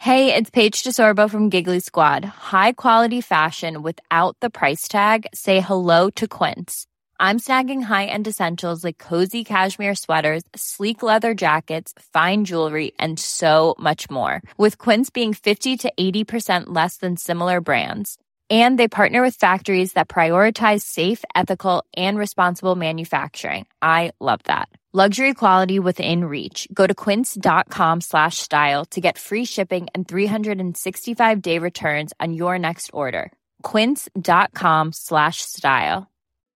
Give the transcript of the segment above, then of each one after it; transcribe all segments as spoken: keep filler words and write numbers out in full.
Hey, it's Paige DeSorbo from Giggly Squad. High quality fashion without the price tag. Say hello to Quince. I'm snagging high-end essentials like cozy cashmere sweaters, sleek leather jackets, fine jewelry, and so much more. With Quince being fifty to eighty percent less than similar brands. And they partner with factories that prioritize safe, ethical, and responsible manufacturing. I love that. Luxury quality within reach. Go to quince.com slash style to get free shipping and three sixty-five day returns on your next order. Quince.com slash style.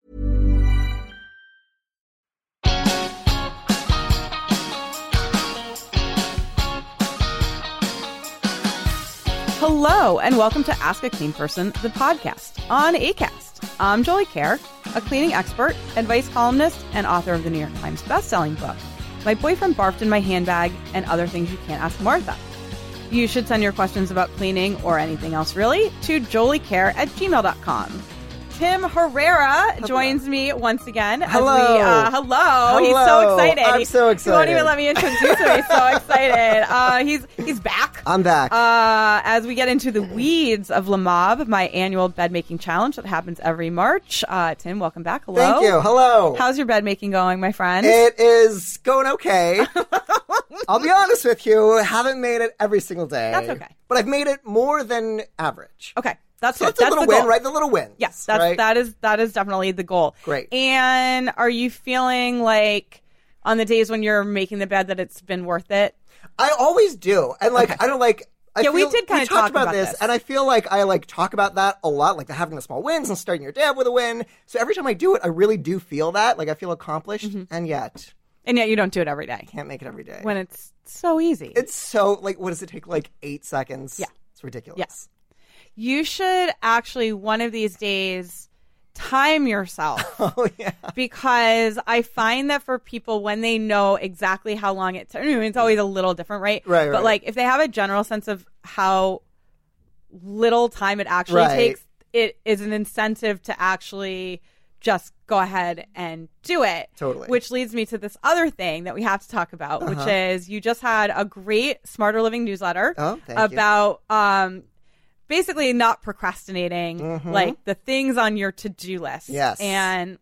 Hello, and welcome to Ask a Clean Person, the podcast on Acast. I'm Jolie Kerr, a cleaning expert, advice columnist, and author of the New York Times bestselling book, My Boyfriend Barfed in My Handbag, and Other Things You Can't Ask Martha. You should send your questions about cleaning or anything else really to joliekerr at gmail dot com. Tim Herrera hello. joins me once again. As hello. We, uh, hello. Hello. He's so excited. I'm so excited. He won't even let me introduce him. He's so excited. Uh, he's he's back. I'm back. Uh, as we get into the weeds of Le Mob, my annual bed making challenge that happens every March. Uh, Tim, welcome back. Hello. Thank you. Hello. How's your bed making going, my friend? It is going okay. I'll be honest with you. Haven't made it every single day. That's okay. But I've made it more than average. Okay. That's so good. it's a That's little the win, goal. right? The little wins. Yes, that's right? that is that is definitely the goal. Great. And are you feeling like on the days when you're making the bed that it's been worth it? I always do, and like Okay. I don't like. I Yeah, we feel, did kinda we talk talked about, about this, this. and I feel like I like talk about that a lot, like the having the small wins and starting your day with a win. So every time I do it, I really do feel that, like I feel accomplished, Mm-hmm. and yet And yet you don't do it every day can't make it every day. when it's so easy. It's so like, what does it take? Like eight seconds? Yeah. It's ridiculous. Yes. You should actually one of these days time yourself. Oh yeah. Because I find that for people, when they know exactly how long it takes, I mean, it's always a little different, right? Right, But right. like if they have a general sense of how little time it actually Right. takes, it is an incentive to actually just go ahead and do it. Totally. Which leads me to this other thing that we have to talk about, Uh-huh. which is you just had a great Smarter Living newsletter Oh, thank you. about um, basically not procrastinating, Mhm. like the things on your to-do list. Yes. And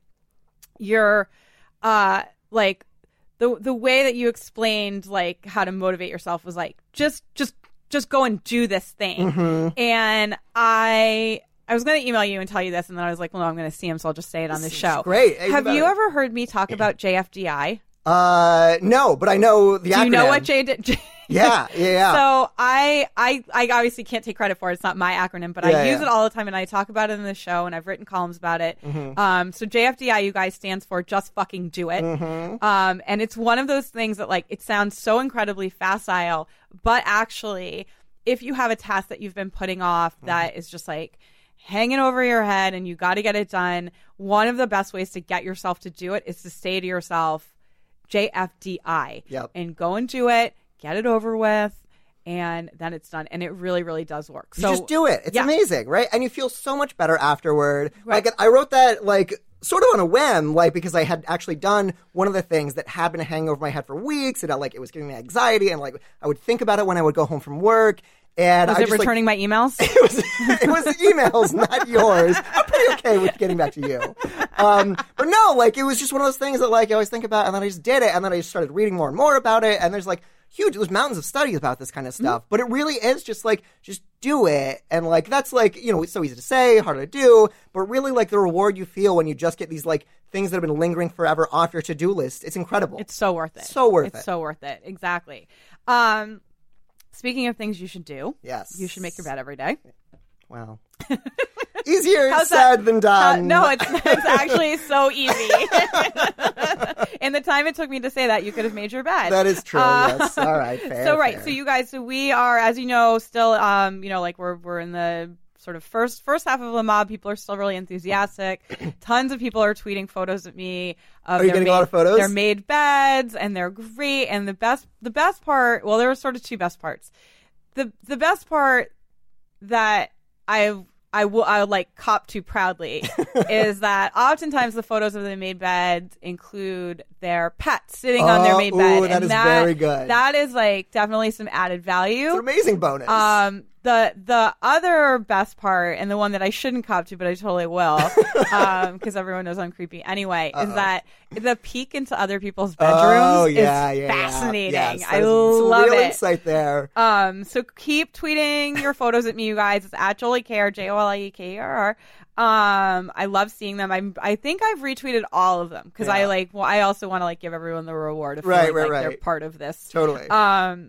your uh like the the way that you explained like how to motivate yourself was like just just just go and do this thing. Mm-hmm. And I I was going to email you and tell you this, and then I was like, well, no, I'm going to see him, so I'll just say it on the show. Great. Even Have you better. ever heard me talk about J F D I? Uh, no, but I know the Do acronym. you know what J J? Yeah, yeah, yeah. So I, I, I obviously can't take credit for it. It's not my acronym, but Yeah, I use yeah. it all the time, and I talk about it in the show, and I've written columns about it. Mm-hmm. Um, so J F D I, you guys, stands for Just Fucking Do It. Mm-hmm. Um, and it's one of those things that like it sounds so incredibly facile, but actually, if you have a task that you've been putting off Mm-hmm. that is just like hanging over your head and you got to get it done, one of the best ways to get yourself to do it is to say to yourself, J F D I, Yep. and go and do it, get it over with, and then it's done. And it really, really does work. You So just do it. It's yeah. amazing, right? And you feel so much better afterward. Right. Like I wrote that like sort of on a whim, like because I had actually done one of the things that had been hanging over my head for weeks, and I, like it was giving me anxiety, and like I would think about it when I would go home from work. And Was I it just, returning like, my emails? It was it was emails, not yours. I'm pretty okay with getting back to you. Um, but no, like it was just one of those things that like I always think about, and then I just did it, and then I just started reading more and more about it, and there's like huge, there's mountains of studies about this kind of stuff. Mm-hmm. But it really is just like just do it, and like that's like you know it's so easy to say, hard to do, but really like the reward you feel when you just get these like things that have been lingering forever off your to-do list. It's incredible. It's so worth it. So worth it's it. so worth it. Exactly. Um, speaking of things you should do, Yes. you should make your bed every day. Wow. Easier How's said that? than Uh, done. no, it's it's actually so easy. In the time it took me to say that, you could have made your bed. That is true. Uh, Yes. All right. Fair, so right, fair. so you guys, so we are, as you know, still, um, you know, like we're we're in the sort of first first half of Le Mob. People are still really enthusiastic. Tons of people are tweeting photos of me. Of Are you their getting a made, lot of photos? They're made beds, and they're great. And the best the best part, well, there were sort of two best parts. The the best part that I've I will I would like cop to proudly is that oftentimes the photos of the made beds include their pets sitting oh, on their made ooh, bed. That and is that, very good. That is like definitely some added value. It's an amazing bonus. Um, the the other best part, and the one that I shouldn't cop to, but I totally will, because um, everyone knows I'm creepy anyway, Uh-oh. is that the peek into other people's bedrooms oh, yeah, is yeah, fascinating. Yeah. Yes, I some love real it. insight there. Um, so keep tweeting your photos at me, you guys. It's at Jolie Care, J O L I E K E R R. Um, I love seeing them. I'm, I think I've retweeted all of them because yeah. I like. Well, I also want to like give everyone the reward of right, feeling right, like right. they're part of this. Totally. Um.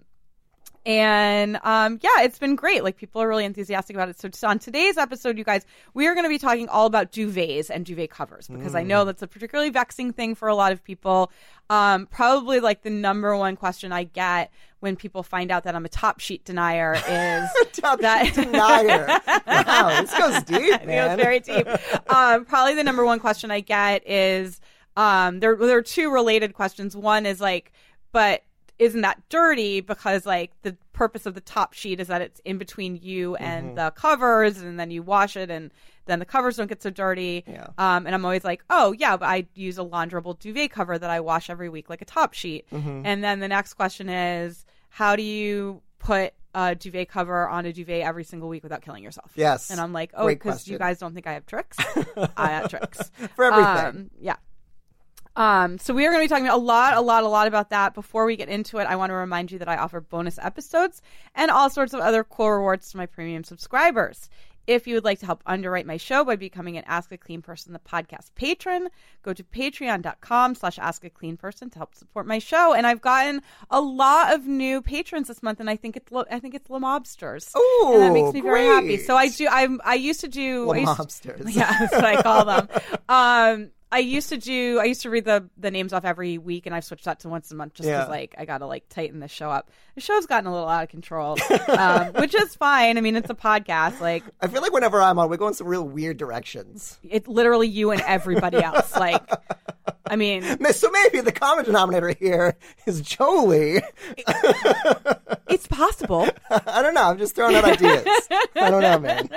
And um, yeah, it's been great. Like people are really enthusiastic about it. So just on today's episode, you guys, we are going to be talking all about duvets and duvet covers because mm. I know that's a particularly vexing thing for a lot of people. Um, probably like the number one question I get when people find out that I'm a top sheet denier is top that sheet denier. Wow, this goes deep, man. It goes very deep. Um, probably the number one question I get is um, there. There are two related questions. One is like, but isn't that dirty? Because like the purpose of the top sheet is that it's in between you and mm-hmm. the covers, and then you wash it, and then the covers don't get so dirty. Yeah. Um, and I'm always like, oh yeah, but I use a launderable duvet cover that I wash every week like a top sheet. Mm-hmm. And then the next question is, how do you put a duvet cover on a duvet every single week without killing yourself? Yes. And I'm like, oh, because you guys don't think I have tricks. I have tricks for everything. Um, yeah. Um, so we are going to be talking a lot, a lot, a lot about that. Before we get into it, I want to remind you that I offer bonus episodes and all sorts of other cool rewards to my premium subscribers. If you would like to help underwrite my show by becoming an Ask a Clean Person, the podcast patron, go to patreon.com slash ask a clean person to help support my show. And I've gotten a lot of new patrons this month, and I think it's I think it's LaMobsters. Oh, and that makes me great. very happy. So I do. I I used to do LaMobsters. Yeah, that's what I call them. Um. I used to do, I used to read the, the names off every week, and I've switched that to once a month just because, yeah. like, I got to, like, tighten the show up. The show's gotten a little out of control, um, which is fine. I mean, it's a podcast. Like, I feel like whenever I'm on, we go in some real weird directions. It's literally you and everybody else. Like, I mean. So maybe the common denominator here is Jolie. It's possible. I don't know. I'm just throwing out ideas. I don't know, man.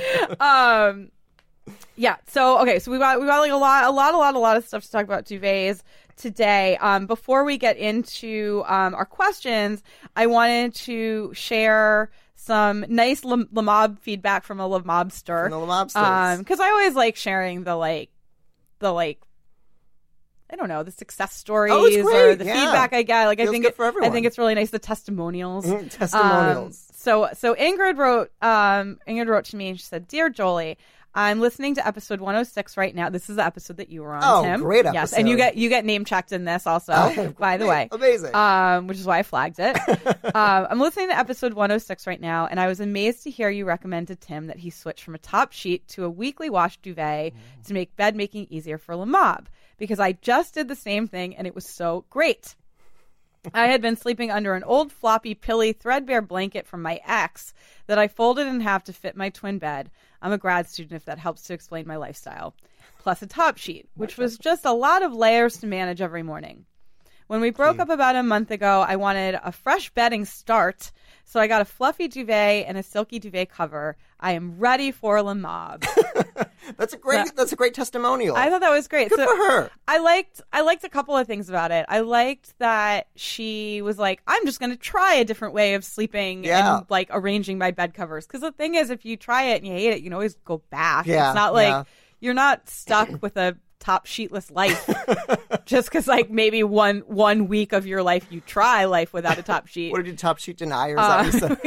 um. Yeah. So okay. So we got we got like a lot, a lot, a lot, a lot of stuff to talk about duvets today. Um, before we get into um, our questions, I wanted to share some nice La, La Mob feedback from a La Mobster. From the La Mobsters. Um, because I always like sharing the like, the like. I don't know, the success stories oh, or the yeah. feedback I get. Like Feels I think good it, for everyone. I think it's really nice, the testimonials. Mm, testimonials. Um, so so Ingrid wrote um, Ingrid wrote to me and she said, "Dear Jolie, I'm listening to episode one oh six right now." This is the episode that you were on, oh, Tim. Great episode. Yes, and you get you get name checked in this also, uh, by the way. Amazing. Um, which is why I flagged it. um, I'm listening to episode one oh six right now, and I was amazed to hear you recommend to Tim that he switch from a top sheet to a weekly wash duvet mm. to make bed making easier for La Mob, because I just did the same thing and it was so great. I had been sleeping under an old floppy, pilly, threadbare blanket from my ex that I folded in half to fit my twin bed. I'm a grad student, if that helps to explain my lifestyle. Plus a top sheet, which was just a lot of layers to manage every morning. When we broke up about a month ago, I wanted a fresh bedding start, so I got a fluffy duvet and a silky duvet cover. I am ready for La Mob. That's a great. So, that's a great testimonial. I thought that was great. Good so for her. I liked. I liked a couple of things about it. I liked that she was like, "I'm just going to try a different way of sleeping yeah. and like arranging my bed covers." Because the thing is, if you try it and you hate it, you can always go back. Yeah, it's not like yeah. you're not stuck with a top sheetless life just because like maybe one one week of your life you try life without a top sheet. What did you top sheet deniers? Uh,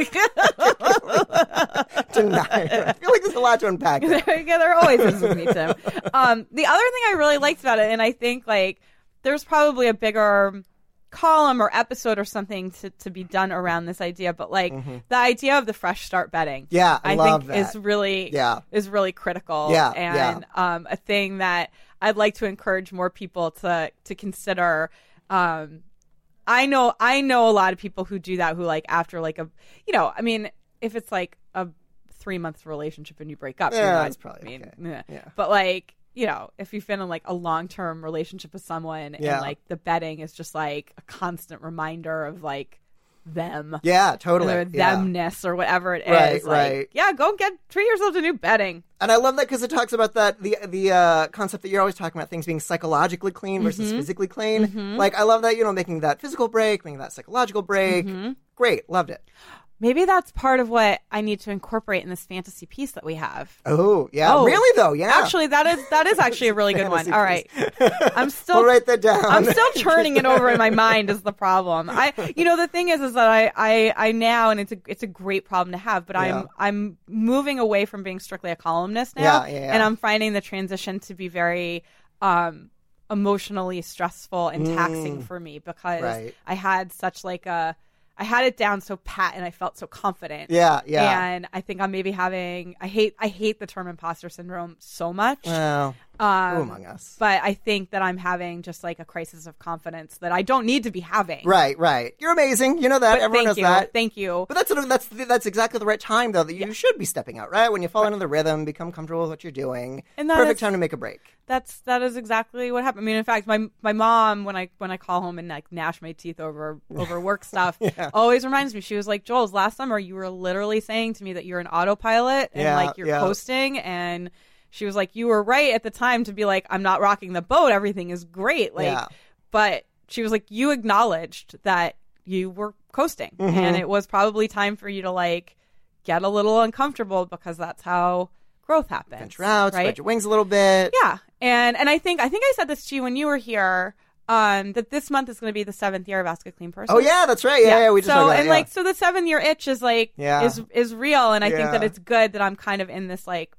Denier. I feel like there's a lot to unpack there. Yeah, there always is with me, Tim. Um, the other thing I really liked about it, and I think like there's probably a bigger column or episode or something to, to be done around this idea, but like mm-hmm. the idea of the fresh start bedding, yeah, I, I love think that. is really yeah. is really critical. Yeah, and yeah. Um, a thing that I'd like to encourage more people to to consider. Um, I know I know a lot of people who do that, who like after like a you know I mean if it's like a three month relationship and you break up, yeah, you know, that's probably I mean, okay. yeah. yeah. But like. You know, if you've been in like a long term relationship with someone yeah. and like the bedding is just like a constant reminder of like them. Yeah, totally. Or yeah. themness or whatever it Right, is. Like, right. yeah, go get treat yourself to new bedding. And I love that because it talks about that the the uh, concept that you're always talking about, things being psychologically clean versus Mm-hmm. physically clean. Mm-hmm. Like I love that, you know, making that physical break, making that psychological break. Mm-hmm. Great, loved it. Maybe that's part of what I need to incorporate in this fantasy piece that we have. Oh yeah, Oh, really though, yeah. Actually, that is that is actually a really good one. Fantasy All right, I'm still we'll write that down. I'm still churning it over in my mind is the problem. I, you know, the thing is, is that I, I, I now, and it's a, it's a great problem to have, but Yeah. I'm, I'm moving away from being strictly a columnist now, Yeah, yeah, yeah. and I'm finding the transition to be very, um, emotionally stressful and taxing for me because Right. I had such like a, I had it down so pat and I felt so confident. Yeah, yeah. And I think I'm maybe having, I hate, I hate the term imposter syndrome so much. Well, Um, who among us? But I think that I'm having just like a crisis of confidence that I don't need to be having. Right, right. You're amazing. You know that. But Everyone thank knows you. that. Thank you. But that's that's that's exactly the right time though that you should be stepping out, right? When you fall into the rhythm, become comfortable with what you're doing. And that Perfect is- time to make a break. That's that is exactly what happened. I mean, in fact, my my mom when I when I call home and like gnash my teeth over over work stuff, always reminds me. She was like, "Jules, last summer you were literally saying to me that you're an autopilot and Yeah, like you're yeah. coasting and." She was like, you were right at the time to be like, I'm not rocking the boat. Everything is great. Like, Yeah. but she was like, you acknowledged that you were coasting Mm-hmm. and it was probably time for you to like get a little uncomfortable because that's how growth happens. Venture out, right? spread your wings a little bit. Yeah. And, and I think, I think I said this to you when you were here, um, that this month is going to be the seventh year of Ask a Clean Person. Oh yeah, that's right. Yeah, yeah. we just so talked about and that, yeah. like so the seven year itch is like Yeah. is is real and I think Yeah. that it's good that I'm kind of in this like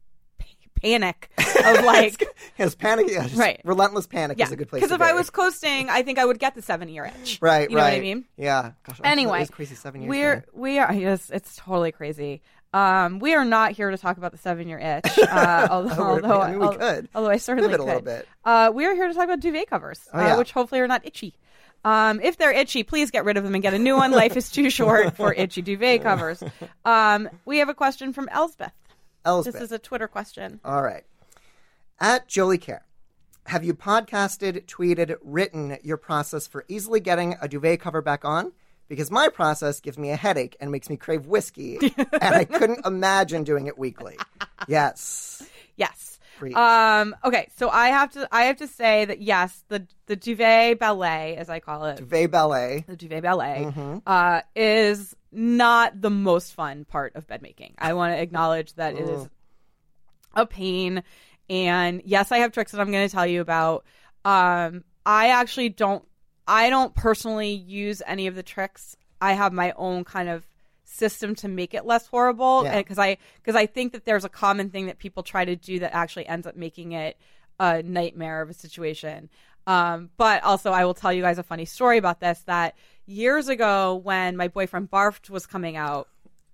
panic of like Yes, panic. Yeah, just Right. Relentless panic yeah is a good place. because to if be. I was coasting I think I would get the seven year itch right, you know right. what I mean Yeah. Gosh, anyway it's crazy. Seven years. we're man. we are yes it's totally crazy um we are not here to talk about the seven year itch uh, although Oh, we're- although I mean, we al- could. although I certainly Pivot a could little bit. uh we are here to talk about duvet covers Oh, yeah. uh, which hopefully are not itchy. Um, if they're itchy, please get rid of them and get a new one. Life is too short for itchy duvet covers. Um, we have a question from Elsbeth. Elsbeth. This is a Twitter question. All right. At Jolie Care, have you podcasted, tweeted, written your process for easily getting a duvet cover back on? Because my process gives me a headache and makes me crave whiskey, and I couldn't imagine doing it weekly. Yes. Yes. Preach. Um, okay, so I have to I have to say that yes, the the duvet ballet, as I call it, Duvet ballet. the duvet ballet, Mm-hmm. uh, is not the most fun part of bed making. I want to acknowledge that it is a pain. And yes, I have tricks that I'm going to tell you about. Um, I actually don't, I don't personally use any of the tricks. I have my own kind of system to make it less horrible. Yeah. Because I, because I think that there's a common thing that people try to do that actually ends up making it a nightmare of a situation. Um, but also I will tell you guys a funny story about this, that years ago when my boyfriend Barfed was coming out,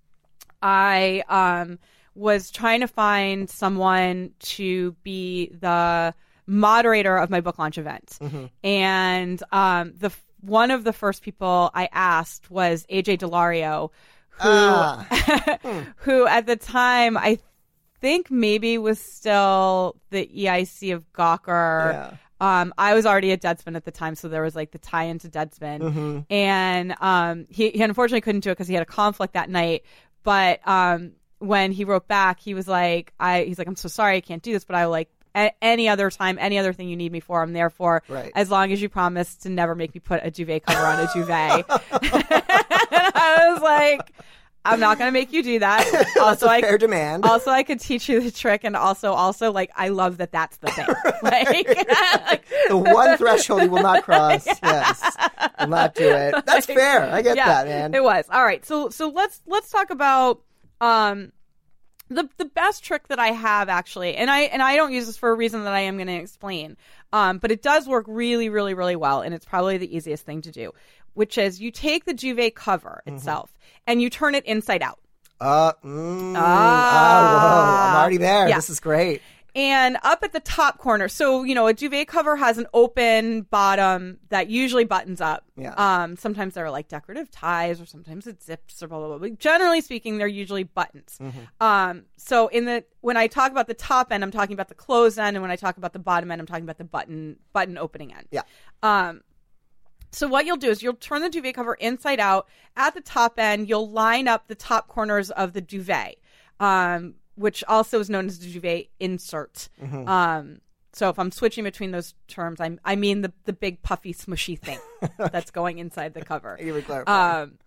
I, um, was trying to find someone to be the moderator of my book launch event. Mm-hmm. And um, the one of the first people I asked was A J Delario, who, Ah. who at the time I think maybe was still the E I C of Gawker. Yeah. Um, I was already at Deadspin at the time, so there was like the tie into Deadspin. Mm-hmm. And um, he, he unfortunately couldn't do it because he had a conflict that night. But um, when he wrote back, he was like, "I." He's like, "I'm so sorry, I can't do this, but I will like a- any other time, any other thing you need me for, I'm there for. Right. As long as you promise to never make me put a duvet cover on a duvet." And I was like, "I'm not going to make you do that." Also, That's a I fair demand. Also, I could teach you the trick, and also, also, like, I love that that's the thing. Like, The one threshold you will not cross. Yes, will not do it. That's fair. I get yeah, that, man. It was all right. So, so let's let's talk about um the the best trick that I have actually, and I and I don't use this for a reason that I am going to explain. Um, but it does work really, really, really well, and it's probably the easiest thing to do, which is you take the duvet cover itself and you turn it inside out. Uh, mm, Ah. oh, whoa. I'm already there. Yeah. This is great. And up at the top corner, so, you know, a duvet cover has an open bottom that usually buttons up. Yeah. Um, sometimes there are like decorative ties or sometimes it zips or blah, blah, blah. But generally speaking, they're usually buttons. Mm-hmm. Um, so in the, when I talk about the top end, I'm talking about the closed end. And when I talk about the bottom end, I'm talking about the button, button opening end. Yeah. Um, So what you'll do is you'll turn the duvet cover inside out. At the top end, you'll line up the top corners of the duvet, um, which also is known as the duvet insert. Mm-hmm. Um, so if I'm switching between those terms, I'm, I mean the, the big puffy smushy thing that's going inside the cover. You would clarify. Um,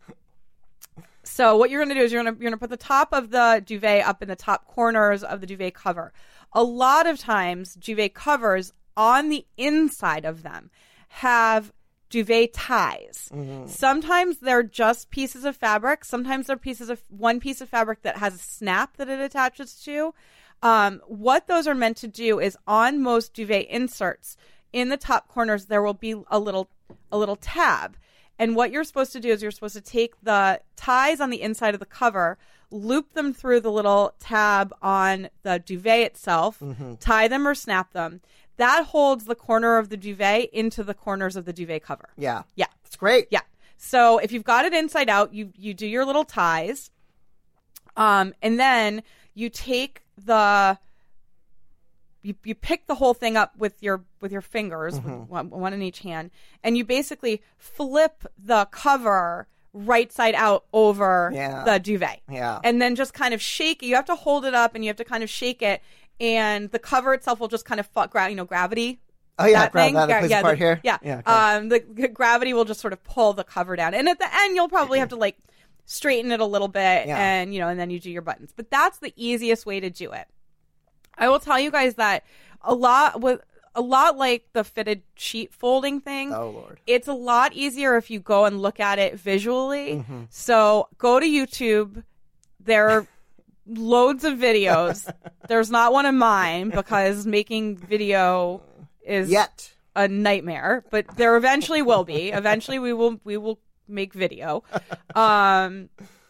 so what you're going to do is you're going to you're going to put the top of the duvet up in the top corners of the duvet cover. A lot of times, duvet covers on the inside of them have duvet ties. Mm-hmm. Sometimes they're just pieces of fabric. Sometimes they're pieces of one piece of fabric that has a snap that it attaches to. Um, what those are meant to do is on most duvet inserts, in the top corners, there will be a little a little tab. And what you're supposed to do is you're supposed to take the ties on the inside of the cover, loop them through the little tab on the duvet itself, mm-hmm. tie them or snap them. That holds the corner of the duvet into the corners of the duvet cover. Yeah. Yeah. It's great. Yeah. So if you've got it inside out, you, you do your little ties. Um, and then you take the... You, you pick the whole thing up with your with your fingers, mm-hmm. with one, one in each hand, and you basically flip the cover right side out over yeah. the duvet. Yeah. And then just kind of shake it. You have to hold it up and you have to kind of shake it, and the cover itself will just kind of, gra- you know, gravity. Oh, yeah, that gra- thing. that Gra- plays yeah, a part the, here? Yeah. yeah okay. Um, the, the gravity will just sort of pull the cover down. And at the end, you'll probably have to, like, straighten it a little bit, yeah. and, you know, and then you do your buttons. But that's the easiest way to do it. I will tell you guys that a lot with a lot like the fitted sheet folding thing. Oh Lord! It's a lot easier if you go and look at it visually. Mm-hmm. So go to YouTube. There are loads of videos. There's not one of mine because making video is yet a nightmare. But there eventually will be. Eventually we will we will make video. Um.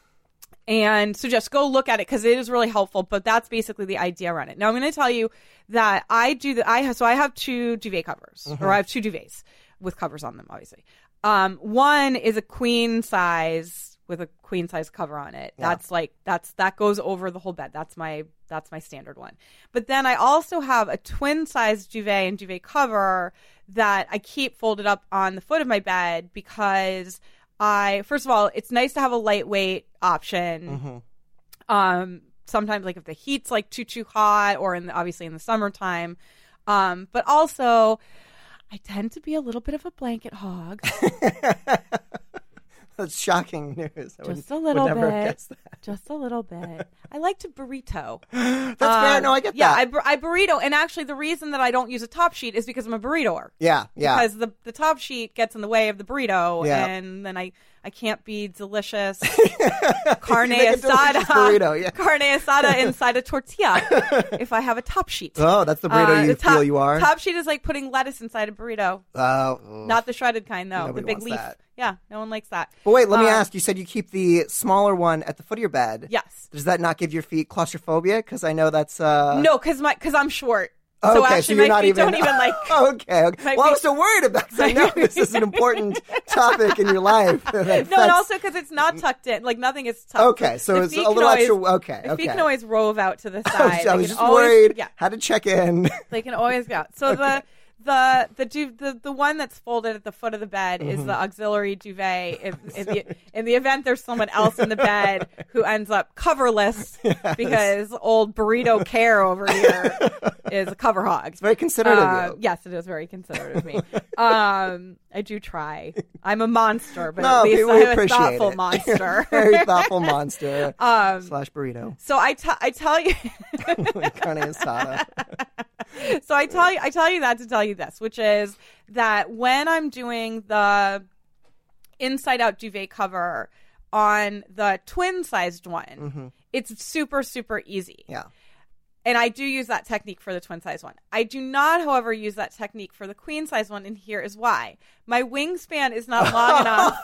And so just go look at it because it is really helpful. But that's basically the idea around it. Now I'm going to tell you that I do that. I have, so I have two duvet covers, mm-hmm. or I have two duvets with covers on them, obviously. Um, one is a queen size with a queen size cover on it. Yeah. That's like that's that goes over the whole bed. That's my that's my standard one. But then I also have a twin size duvet and duvet cover that I keep folded up on the foot of my bed because I, first of all, it's nice to have a lightweight option. Mm-hmm. Um, sometimes, like if the heat's like too too hot, or in the, obviously in the summertime. Um, but also, I tend to be a little bit of a blanket hog. That's shocking news. I Just would, a little would never bit. Guess that. Just a little bit. I like to burrito. That's um, fair. No, I get yeah, that. I, bur- I burrito. And actually, the reason that I don't use a top sheet is because I'm a burritoer. Yeah, yeah. Because the, the top sheet gets in the way of the burrito, yeah. and then I, I can't be delicious carne asada, asada, yeah. carne asada inside a tortilla if I have a top sheet. Oh, that's the burrito uh, you the top, feel you are? Top sheet is like putting lettuce inside a burrito. Oh. Not the shredded kind, though. Nobody the big wants leaf. that. Yeah, no one likes that. But wait, let me um, ask. You said you keep the smaller one at the foot of your bed. Yes. Does that not give your feet claustrophobia? Because I know that's... Uh... No, because my because I'm short. Okay, so actually so you're my not feet even... don't even like... okay, okay. Well, feet... I was so worried about because I know this is an important topic in your life. No, and also because it's not tucked in. Like, nothing is tucked. Okay, so the it's a little always, extra... Okay, the okay. feet can always rove out to the side. I was, I was just always, worried. Yeah. How to check in. They can always go out. So okay. the... The the, du- the the one that's folded at the foot of the bed mm-hmm. is the auxiliary duvet. If, if the, in the event there's someone else in the bed who ends up coverless yes. because old burrito care over here is a cover hog. It's very considerate uh, of you. Yes, it is very considerate of me. um, I do try. I'm a monster, but no, at least we I'm a thoughtful it. monster. Very thoughtful monster um, slash burrito. So I, t- I tell you, carne asada. So I tell you, I tell you that to tell you this, which is that when I'm doing the inside out duvet cover on the twin sized one, mm-hmm. it's super, super easy. Yeah. And I do use that technique for the twin size one. I do not, however, use that technique for the queen size one, and here is why. My wingspan is not long enough.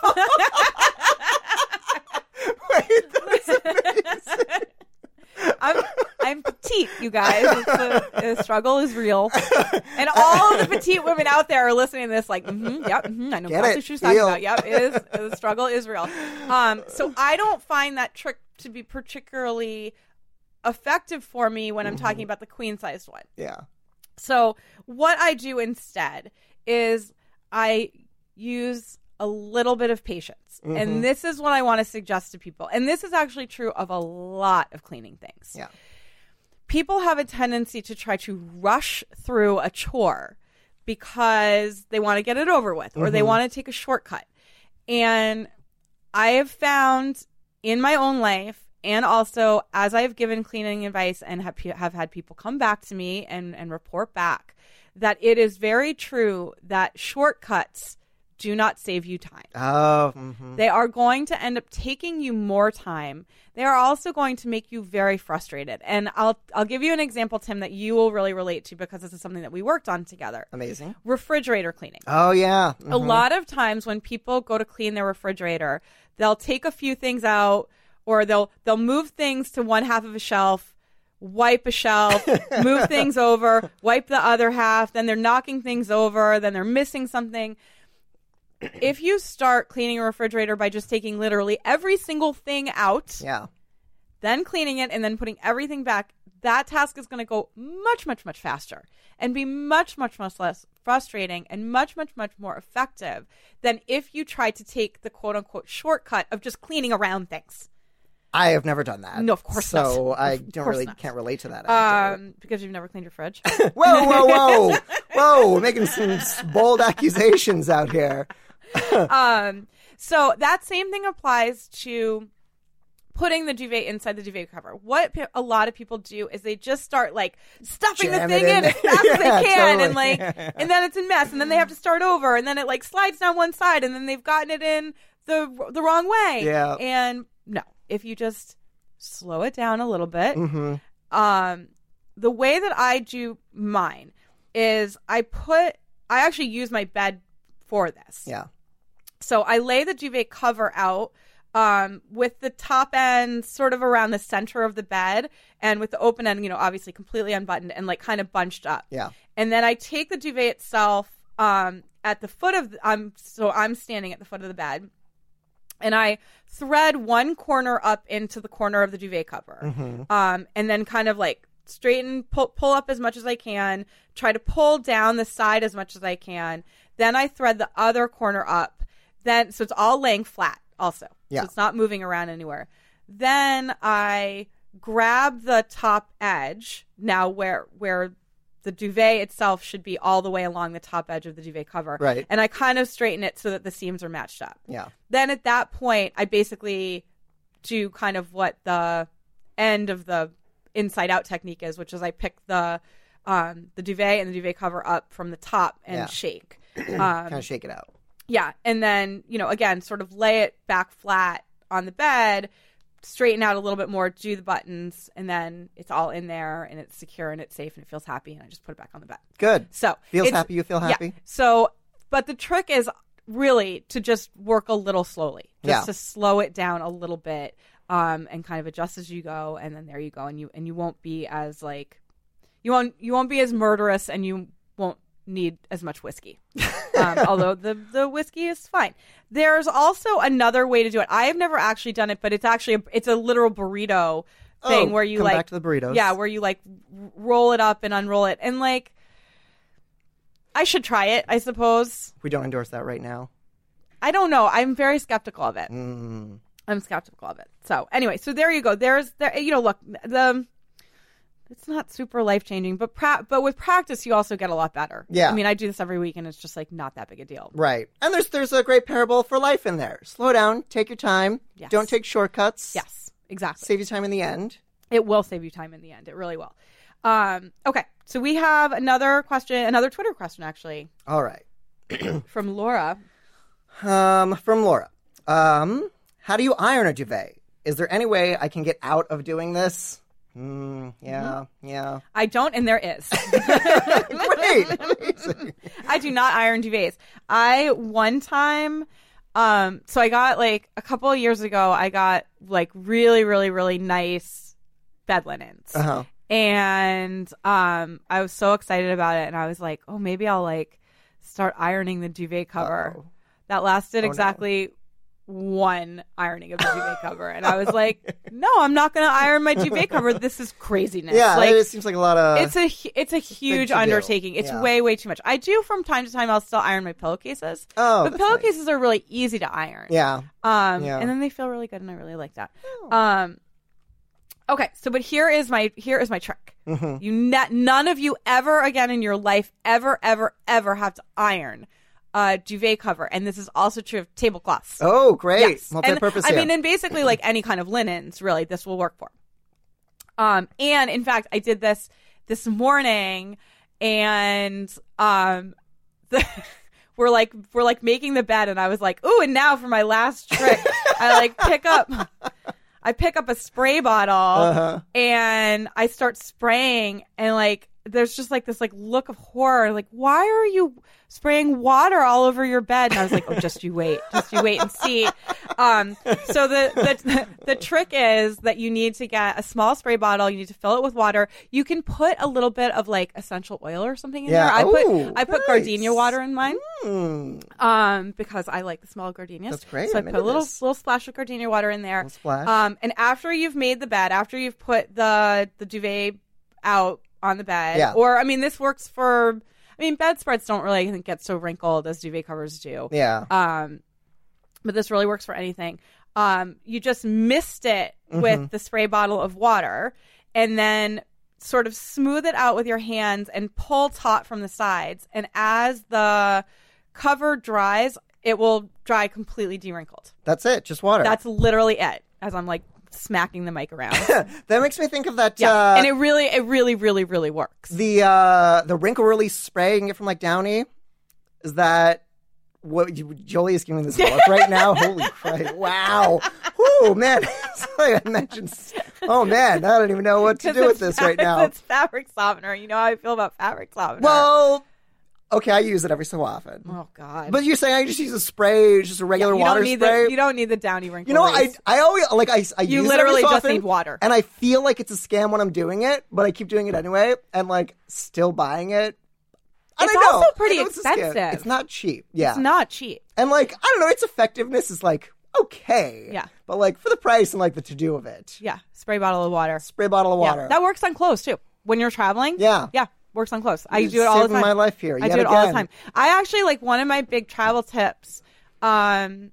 Wait, that's amazing. I'm I'm petite, you guys. It's a, the struggle is real, and all of the petite women out there are listening to this, like, mm-hmm, yep, mm-hmm, I know Get exactly it, what she's talking feel. about. Yep, it is. The struggle is real. Um, so I don't find that trick to be particularly effective for me when I'm mm-hmm. talking about the queen sized one. Yeah. So what I do instead is I use a little bit of patience. Mm-hmm. And this is what I want to suggest to people. And this is actually true of a lot of cleaning things. Yeah. People have a tendency to try to rush through a chore because they want to get it over with or mm-hmm. they want to take a shortcut. And I have found in my own life, and also as I've given cleaning advice and have, have had people come back to me and, and report back, that it is very true that shortcuts do not save you time. Oh, mm-hmm. They are going to end up taking you more time. They are also going to make you very frustrated. And I'll I'll give you an example, Tim, that you will really relate to because this is something that we worked on together. Amazing. Refrigerator cleaning. Oh, yeah. Mm-hmm. A lot of times when people go to clean their refrigerator, they'll take a few things out or they'll they'll move things to one half of a shelf, wipe a shelf, move things over, wipe the other half, then they're knocking things over, then they're missing something. If you start cleaning a refrigerator by just taking literally every single thing out, yeah, then cleaning it and then putting everything back, that task is going to go much, much, much faster and be much, much, much less frustrating and much, much, much more effective than if you try to take the quote unquote shortcut of just cleaning around things. I have never done that. No, of course so not. So I of don't really not. can't relate to that. Um, because you've never cleaned your fridge. whoa, whoa, whoa, whoa! We're making some bold accusations out here. um, so that same thing applies to putting the duvet inside the duvet cover. What pe- a lot of people do is they just start like stuffing Jam the thing in. in as fast yeah, as they can, totally. and like, and then it's a mess, and then they have to start over, and then it like slides down one side, and then they've gotten it in the the wrong way. Yeah. And no, if you just slow it down a little bit, mm-hmm. um, the way that I do mine is I put I actually use my bed for this. Yeah. So I lay the duvet cover out um, with the top end sort of around the center of the bed and with the open end, you know, obviously completely unbuttoned and like kind of bunched up. Yeah. And then I take the duvet itself um, at the foot of, the, um, so I'm standing at the foot of the bed and I thread one corner up into the corner of the duvet cover mm-hmm. um, and then kind of like straighten, pull, pull up as much as I can, try to pull down the side as much as I can. Then I thread the other corner up. Then, so it's all laying flat also. Yeah. So it's not moving around anywhere. Then I grab the top edge, now where where the duvet itself should be all the way along the top edge of the duvet cover. Right. And I kind of straighten it so that the seams are matched up. Yeah. Then at that point, I basically do kind of what the end of the inside out technique is, which is I pick the um, the duvet and the duvet cover up from the top and yeah. shake. Um, kind of shake it out. Yeah. And then, you know, again, sort of lay it back flat on the bed, straighten out a little bit more, do the buttons, and then it's all in there and it's secure and it's safe and it feels happy. And I just put it back on the bed. Good. So feels happy. You feel happy. Yeah. So, but the trick is really to just work a little slowly, just yeah. to slow it down a little bit um, and kind of adjust as you go. And then there you go. And you, and you won't be as like, you won't, you won't be as murderous and you won't need as much whiskey. um, although the, the whiskey is fine. There's also another way to do it. I have never actually done it, but it's actually, a, it's a literal burrito thing oh, where you come like, back to the burritos. Yeah. Where you like roll it up and unroll it. And like, I should try it, I suppose. We don't endorse that right now. I don't know. I'm very skeptical of it. Mm. I'm skeptical of it. So anyway, so there you go. There's there, you know, look, the, it's not super life-changing, but pra- but with practice, you also get a lot better. Yeah. I mean, I do this every week, and it's just, like, not that big a deal. Right. And there's there's a great parable for life in there. Slow down. Take your time. Yes. Don't take shortcuts. Yes, exactly. Save you time in the end. It will save you time in the end. It really will. Um, okay, so we have another question, another Twitter question, actually. All right. From Laura. Um, from Laura. Um, how do you iron a duvet? Is there any way I can get out of doing this? Mm, yeah, mm-hmm. yeah. I don't, and there is. Great, amazing. I do not iron duvets. I one time, um, so I got like a couple of years ago, I got like really, really, really nice bed linens, uh-huh. and um, I was so excited about it, and I was like, oh, maybe I'll like start ironing the duvet cover. Uh-oh. That lasted oh, exactly. No. one ironing of the duvet cover. And I was like, no, I'm not going to iron my duvet cover. This is craziness. Yeah, like, it seems like a lot of... It's a, it's a huge undertaking. It's yeah. way, way too much. I do from time to time, I'll still iron my pillowcases. Oh, But pillowcases nice. are really easy to iron. Yeah. Um, yeah. And then they feel really good, and I really like that. Oh. Um, okay, so but here is my here is my trick. Mm-hmm. You ne- None of you ever again in your life ever, ever, ever have to iron Uh, duvet cover, and this is also true of tablecloths. Oh, great! Yes. Multi-purpose. And, here. I mean, and basically, like any kind of linens, really, this will work for. Um, and in fact, I did this this morning, and um, the, we're like we're like making the bed, and I was like, ooh, and now for my last trick, I like pick up. I pick up a spray bottle uh-huh. and I start spraying, and like there's just like this like look of horror, like, why are you spraying water all over your bed? And I was like, oh, just you wait, just you wait and see. Um, so the, the the trick is that you need to get a small spray bottle. You need to fill it with water. You can put a little bit of like essential oil or something in yeah. there. I Ooh, put I put nice. gardenia water in mine, mm. um, because I like the smell of gardenias. That's great. So I I'm put a little this. little splash of gardenia water in there. Little splash. Um, and after you've made the bed, after you've put the the duvet out on the bed, yeah. or I mean, this works for. I mean, bedspreads don't really I think, get so wrinkled as duvet covers do. Yeah. Um, but this really works for anything. Um, you just mist it mm-hmm. with the spray bottle of water, and then sort of smooth it out with your hands and pull taut from the sides. And as the cover dries, it will dry completely dewrinkled. That's it. Just water. That's literally it. As I'm like smacking the mic around. That makes me think of that. Yeah, uh, and it really, it really, really, really works. The uh, the wrinkle release spray you can get from like Downy. Is that what you, Jolie is giving this look right now? Holy Christ! Wow! Whoo, man! It's like I mentioned. Oh man, I don't even know what to do with this fabric, right now. It's fabric softener. You know how I feel about fabric softener. Well, okay, I use it every so often. Oh God! But you're saying I just use a spray, just a regular yeah, you water don't need spray? The, you don't need the Downy wrinkle. You know, race. I I always like I I you use literally it every so just often, need water, and I feel like it's a scam when I'm doing it, but I keep doing it anyway, and like still buying it. And it's I know, also pretty I know it's expensive. It's not cheap. Yeah, it's not cheap. And like I don't know, its effectiveness is like okay. Yeah, but like for the price and like the to do of it. Yeah, spray bottle of water. Spray bottle of water. Yeah. That works on clothes too. When you're traveling. Yeah, yeah. Works on clothes. I You're do it all the time. my life here. I Yet do it again. all the time. I actually like one of my big travel tips um,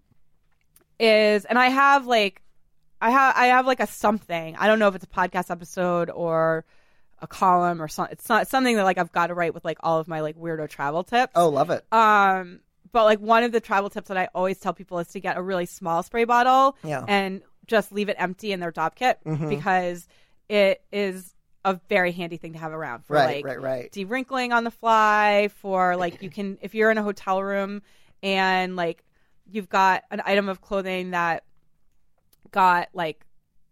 is, and I have like, I have I have like a something. I don't know if it's a podcast episode or a column or something. It's not it's something that like I've got to write with like all of my like weirdo travel tips. Oh, love it. Um, but like one of the travel tips that I always tell people is to get a really small spray bottle. Yeah. And just leave it empty in their top kit mm-hmm. because it is a very handy thing to have around for right, like right, right. de-wrinkling on the fly, for like you can, if you're in a hotel room and like you've got an item of clothing that got like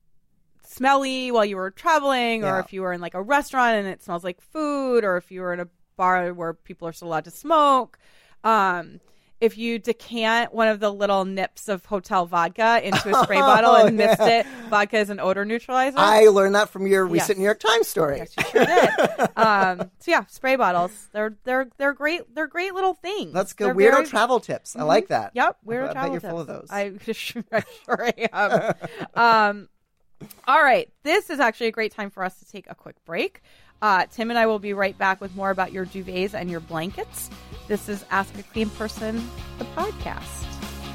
smelly while you were traveling, yeah. or if you were in like a restaurant and it smells like food, or if you were in a bar where people are still allowed to smoke. Um, if you decant one of the little nips of hotel vodka into a spray bottle oh, and yeah. mist it, vodka is an odor neutralizer. I learned that from your Yes. recent New York Times story. Yes, you sure did. um, so yeah, spray bottles. They're they're they're great. They're great little things. That's good. They're Weirdo very... travel tips. Mm-hmm. I like that. Yep, weirdo I bet travel you're tips. full of those. I, I sure am. um, all right, this is actually a great time for us to take a quick break. Uh, Tim and I will be right back with more about your duvets and your blankets. This is Ask a Clean Person, the podcast.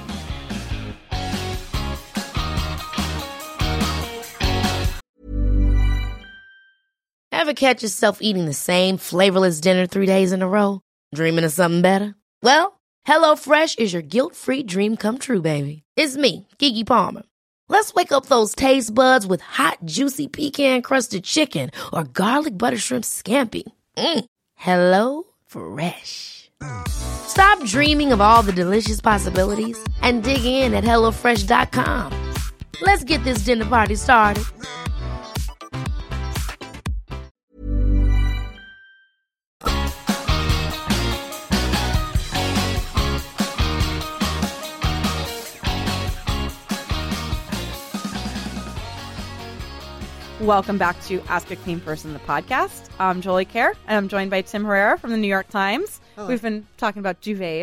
Ever catch yourself eating the same flavorless dinner three days in a row? Dreaming of something better? Well, HelloFresh is your guilt-free dream come true, baby. It's me, Keke Palmer. Let's wake up those taste buds with hot, juicy pecan-crusted chicken or garlic butter shrimp scampi. Mm. Hello Fresh. Stop dreaming of all the delicious possibilities and dig in at hello fresh dot com. Let's get this dinner party started. Welcome back to Ask a Clean Person, the podcast. I'm Jolie Kerr, and I'm joined by Tim Herrera from the New York Times. Hello. We've been talking about duvets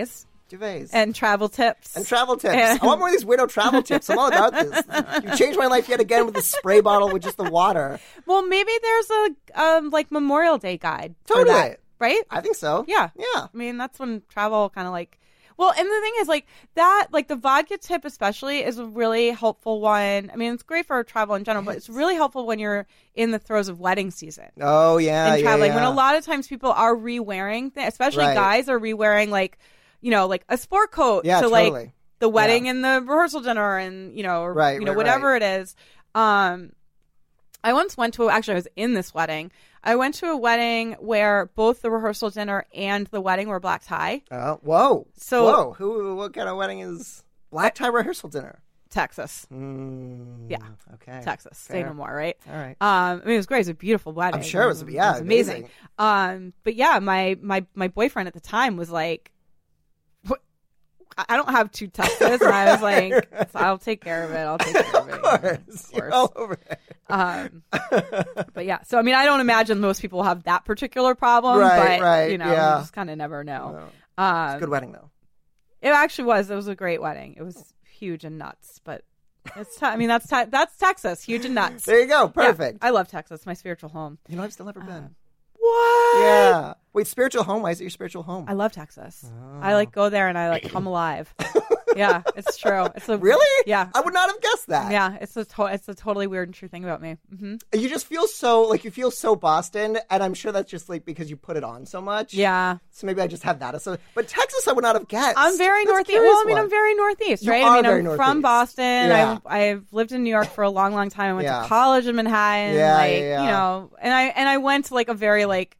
Duvets. And travel tips. And travel tips. And- I want more of these widow travel tips. I'm all about this. You changed my life yet again with the spray bottle with just the water. Well, maybe there's a um like Memorial Day guide. For Totally. that, right? I think so. Yeah. Yeah. I mean, that's when travel kind of like. Well, and the thing is, like, that, like, the vodka tip especially is a really helpful one. I mean, it's great for travel in general, but it's really helpful when you're in the throes of wedding season. Oh, yeah. And traveling. Yeah, yeah. When a lot of times people are re-wearing, th- especially Right. guys are re-wearing, like, you know, like a sport coat Yeah, to, totally. like, the wedding Yeah. and the rehearsal dinner and, you know, or, Right, you know, right, whatever right. it is. Um, I once went to, actually, I was in this wedding. I went to a wedding where both the rehearsal dinner and the wedding were black tie. Oh, whoa. So- whoa. Who? What kind of wedding is black tie rehearsal dinner? Texas. Mm, Yeah. Okay. Texas. Say Fair. no more, right? All right. Um, I mean, it was great. It was a beautiful wedding. I'm sure it was- yeah, it was amazing. amazing. Um, but yeah, my, my, my boyfriend at the time was like, "What? I don't have two Texas. And I was like, I'll take care of it. I'll take care of it. Of course. Of You're all over it. Um, but yeah, so I mean, I don't imagine most people have that particular problem, Right, but right, you know, yeah. you just kind of never know. No. Um, Good wedding, though. It actually was. It was a great wedding. It was huge and nuts, but it's. Te- I mean, that's te- that's Texas, huge and nuts. There you go. Yeah, Perfect. I love Texas, my spiritual home. You know, I've still never been. What? Yeah. Wait, spiritual home? Why is it your spiritual home? I love Texas. I like go there and I like come alive. Yeah, it's true. It's a Really? Yeah. I would not have guessed that. Yeah, it's a to- it's a totally weird and true thing about me. hmm You just feel so, like, you feel so Boston, and I'm sure that's just, like, because you put it on so much. Yeah. So maybe I just have that. So, but Texas, I would not have guessed. I'm very That's a northeast. curious Well, I mean, one. I'm very northeast, You right? are I mean, very I'm from northeast. Boston. Yeah. I've, I've lived in New York for a long, long time. I went Yeah. to college in Manhattan. Yeah, like, yeah, yeah. you know, and I and I went to like a very like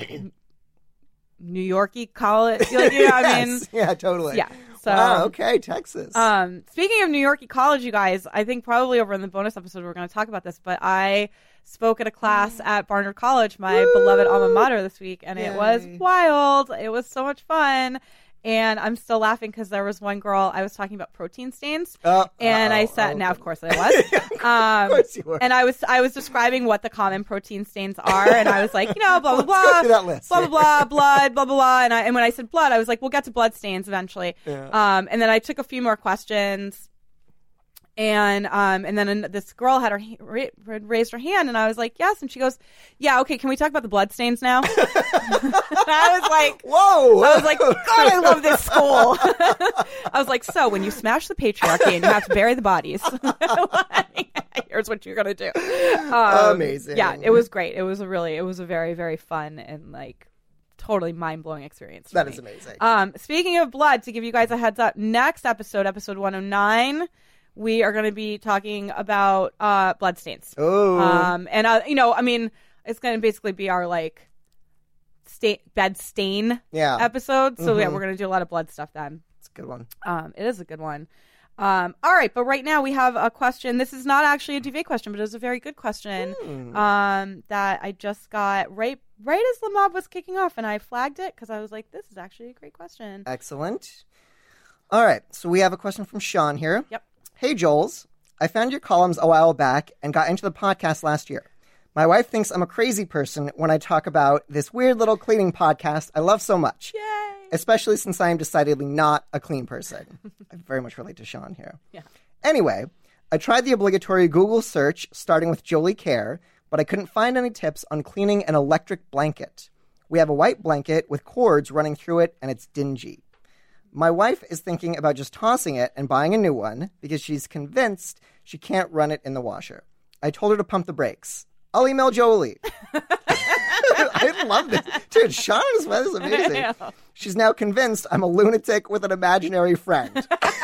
New Yorky college. Like, you know, I mean, Yes. Yeah, totally. yeah. So, Wow, okay, Texas. um, speaking of New Yorky college, you guys, I think probably over in the bonus episode we're going to talk about this, but I spoke at a class at Barnard College, my Woo! beloved alma mater, this week, and it was Yay. wild. It was so much fun. And I'm still laughing because there was one girl, I was talking about protein stains, Uh, and I uh-oh, said, oh, now of okay. course I was, um, Of course you were. and I was I was describing what the common protein stains are, and I was like, you know, blah blah Let's go blah, through that list. blah blah blah, blood, blah blah blah, and I, and when I said blood, I was like, we'll get to blood stains eventually, Yeah. um, and then I took a few more questions. And um and then an- this girl had her ha- ra- raised her hand, and I was like, yes, and she goes, yeah, okay, can we talk about the blood stains now? And I was like, Whoa! I was like, God, I love this school. I was like, so when you smash the patriarchy and you have to bury the bodies, here's what you're gonna do. Um, Amazing. Yeah, it was great. It was a really, it was a very, very fun and like totally mind blowing experience. for That me. is amazing. Um, speaking of blood, to give you guys a heads up, next episode, episode one oh nine, we are going to be talking about uh, blood stains. oh. Um, and, uh, you know, I mean, it's going to basically be our, like, sta- bed stain yeah. episode. So, yeah, Mhm. we're going to do a lot of blood stuff then. It's a good one. Um, it is a good one. Um, all right, but right now we have a question. This is not actually a duvet question, but it is a very good question Hmm. um, that I just got right right as the mob was kicking off, and I flagged it because I was like, this is actually a great question. Excellent. All right. So we have a question from Sean here. Yep. Hey, Joels. I found your columns a while back and got into the podcast last year. My wife thinks I'm a crazy person when I talk about this weird little cleaning podcast I love so much. Yay! Especially since I am decidedly not a clean person. I very much relate to Sean here. Yeah. Anyway, I tried the obligatory Google search starting with Jolie Care, but I couldn't find any tips on cleaning an electric blanket. We have a white blanket with cords running through it, and it's dingy. My wife is thinking about just tossing it and buying a new one because she's convinced she can't run it in the washer. I told her to pump the brakes. I'll email Jolie. I love this. Dude, Sean is, this is amazing. Yeah. She's now convinced I'm a lunatic with an imaginary friend.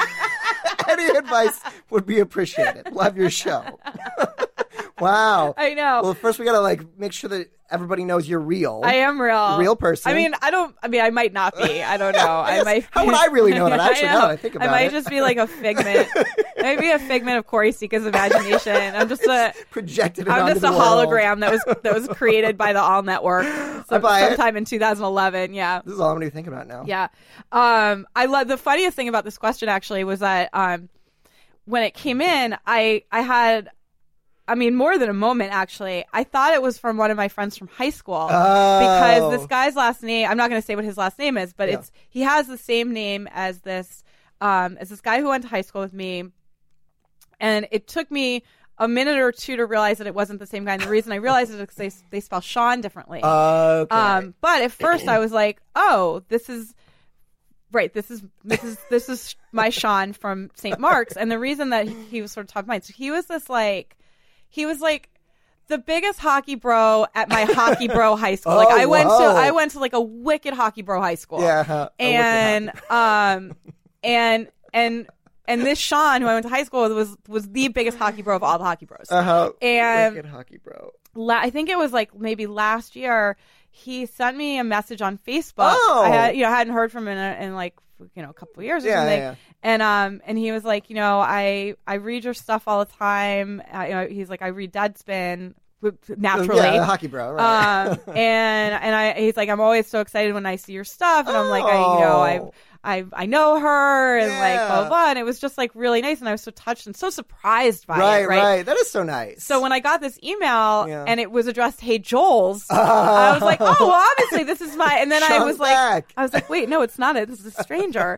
Any advice would be appreciated. Love your show. Wow. I know. Well, first we gotta like make sure that everybody knows you're real. I am real. Real person. I mean, I don't. I mean, I might not be. I don't know. I, guess, might. how would I really know that? Actually, I now know. that I think about I might it. just be like a figment. Maybe a figment of Corey Sika's imagination. I'm just a. Projected it I'm onto just a the world. hologram that was that was created by the All Network some, buy it. sometime in two thousand eleven. Yeah. This is all I'm gonna think about now. Yeah. Um, I love the funniest thing about this question actually was that um, when it came in, I I had I mean, more than a moment, actually. I thought it was from one of my friends from high school. Oh. Because this guy's last name, I'm not going to say what his last name is, but Yeah. it's he has the same name as this, um, as this guy who went to high school with me. And it took me a minute or two to realize that it wasn't the same guy. And the reason I realized it is because they, they spell Sean differently. Okay. Um, but at first I was like, oh, this is... Right, this is this is this is my Sean from Saint Mark's, and the reason that he, he was sort of top of mind, so he was this like, he was like the biggest hockey bro at my hockey bro high school. Like Oh, I went whoa. to I went to like a wicked hockey bro high school. Yeah, a wicked and um and and and this Sean who I went to high school with was was the biggest hockey bro of all the hockey bros. Uh-huh. And Wicked hockey bro. La- I think it was like maybe last year. He sent me a message on Facebook. Oh. I had, you know, I hadn't heard from him in, a, in like, you know, a couple of years or Yeah, something. yeah, yeah. And um, and he was like, you know, I I read your stuff all the time. Uh, you know, he's like, I read Deadspin w- naturally. Yeah, hockey bro, right. Um, and and I he's like, I'm always so excited when I see your stuff, and I'm like, I you know, I. Oh. I I know her and like Yeah. blah, blah blah, and it was just like really nice, and I was so touched and so surprised by right, it. Right, right. That is so nice. So when I got this email Yeah. and it was addressed, "Hey Joel's," I was like, "Oh, well, obviously this is my." And then I Sean's was like, back. "I was like, wait, no, it's not it. This is a stranger,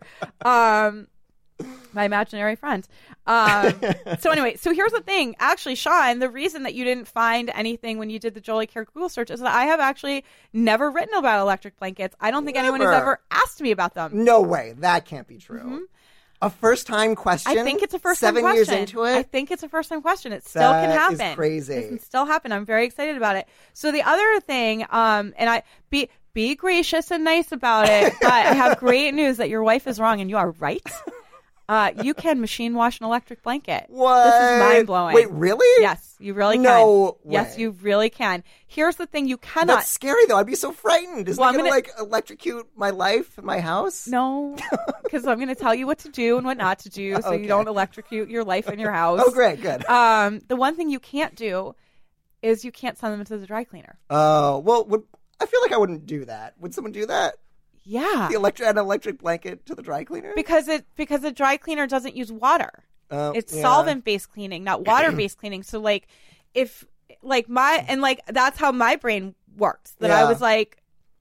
um, my imaginary friend." Um, so anyway, so here's the thing. Actually, Sean, the reason that you didn't find anything when you did the Jolie Care Google search is that I have actually never written about electric blankets. I don't think anyone has Never. ever asked me about them. No way. That can't be true. A first time question? Mm-hmm. I think it's a first Seven time question. years into it? I think it's a first time question. It still can That is happen. crazy. It can still happen. I'm very excited about it. So the other thing, um, and I be be gracious and nice about it, but I have great news that your wife is wrong and you are right. Uh, you can machine wash an electric blanket. What? This is mind blowing. Wait, really? Yes, you really can. No Yes, way. you really can. Here's the thing: you cannot. That's scary, though. I'd be so frightened. Isn't Well, it I'm going to, gonna- like, electrocute my life, my house? No, because I'm going to tell you what to do and what not to do, so Okay. you don't electrocute your life and your house. Oh, great, good. Um, the one thing you can't do is you can't send them into the dry cleaner. Oh, well, would, I feel like I wouldn't do that. Would someone do that? Yeah, The electric, an electric blanket to the dry cleaner? because it because the dry cleaner doesn't use water. Oh, It's yeah. solvent based cleaning, not water based cleaning. So like, if like my and like that's how my brain worked. That I Yeah. was like,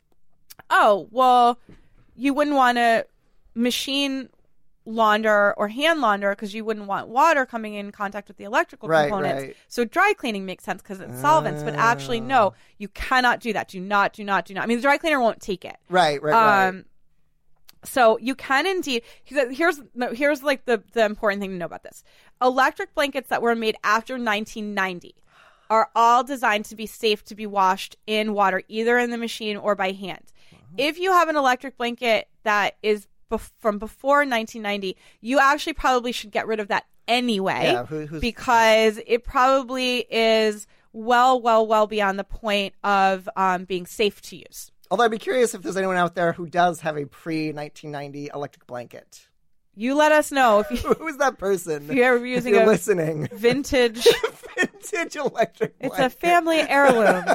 oh well, you wouldn't want to machine launder or hand launder because you wouldn't want water coming in contact with the electrical Right, components. right. So dry cleaning makes sense because it's solvents, but actually no, you cannot do that. Do not, do not, do not. I mean, the dry cleaner won't take it. Right, right, right. Um, so you can indeed. Here's no, here's like the the important thing to know about this: electric blankets that were made after nineteen ninety are all designed to be safe to be washed in water, either in the machine or by hand. If you have an electric blanket that is bef- from before nineteen ninety, you actually probably should get rid of that anyway, Yeah, who- who's- because it probably is well, well, well beyond the point of um, being safe to use. Although I'd be curious if there's anyone out there who does have a pre nineteen ninety electric blanket. You let us know if you. Who is that person? If you're If using you're a listening. vintage, Vintage electric blanket. it's a family heirloom.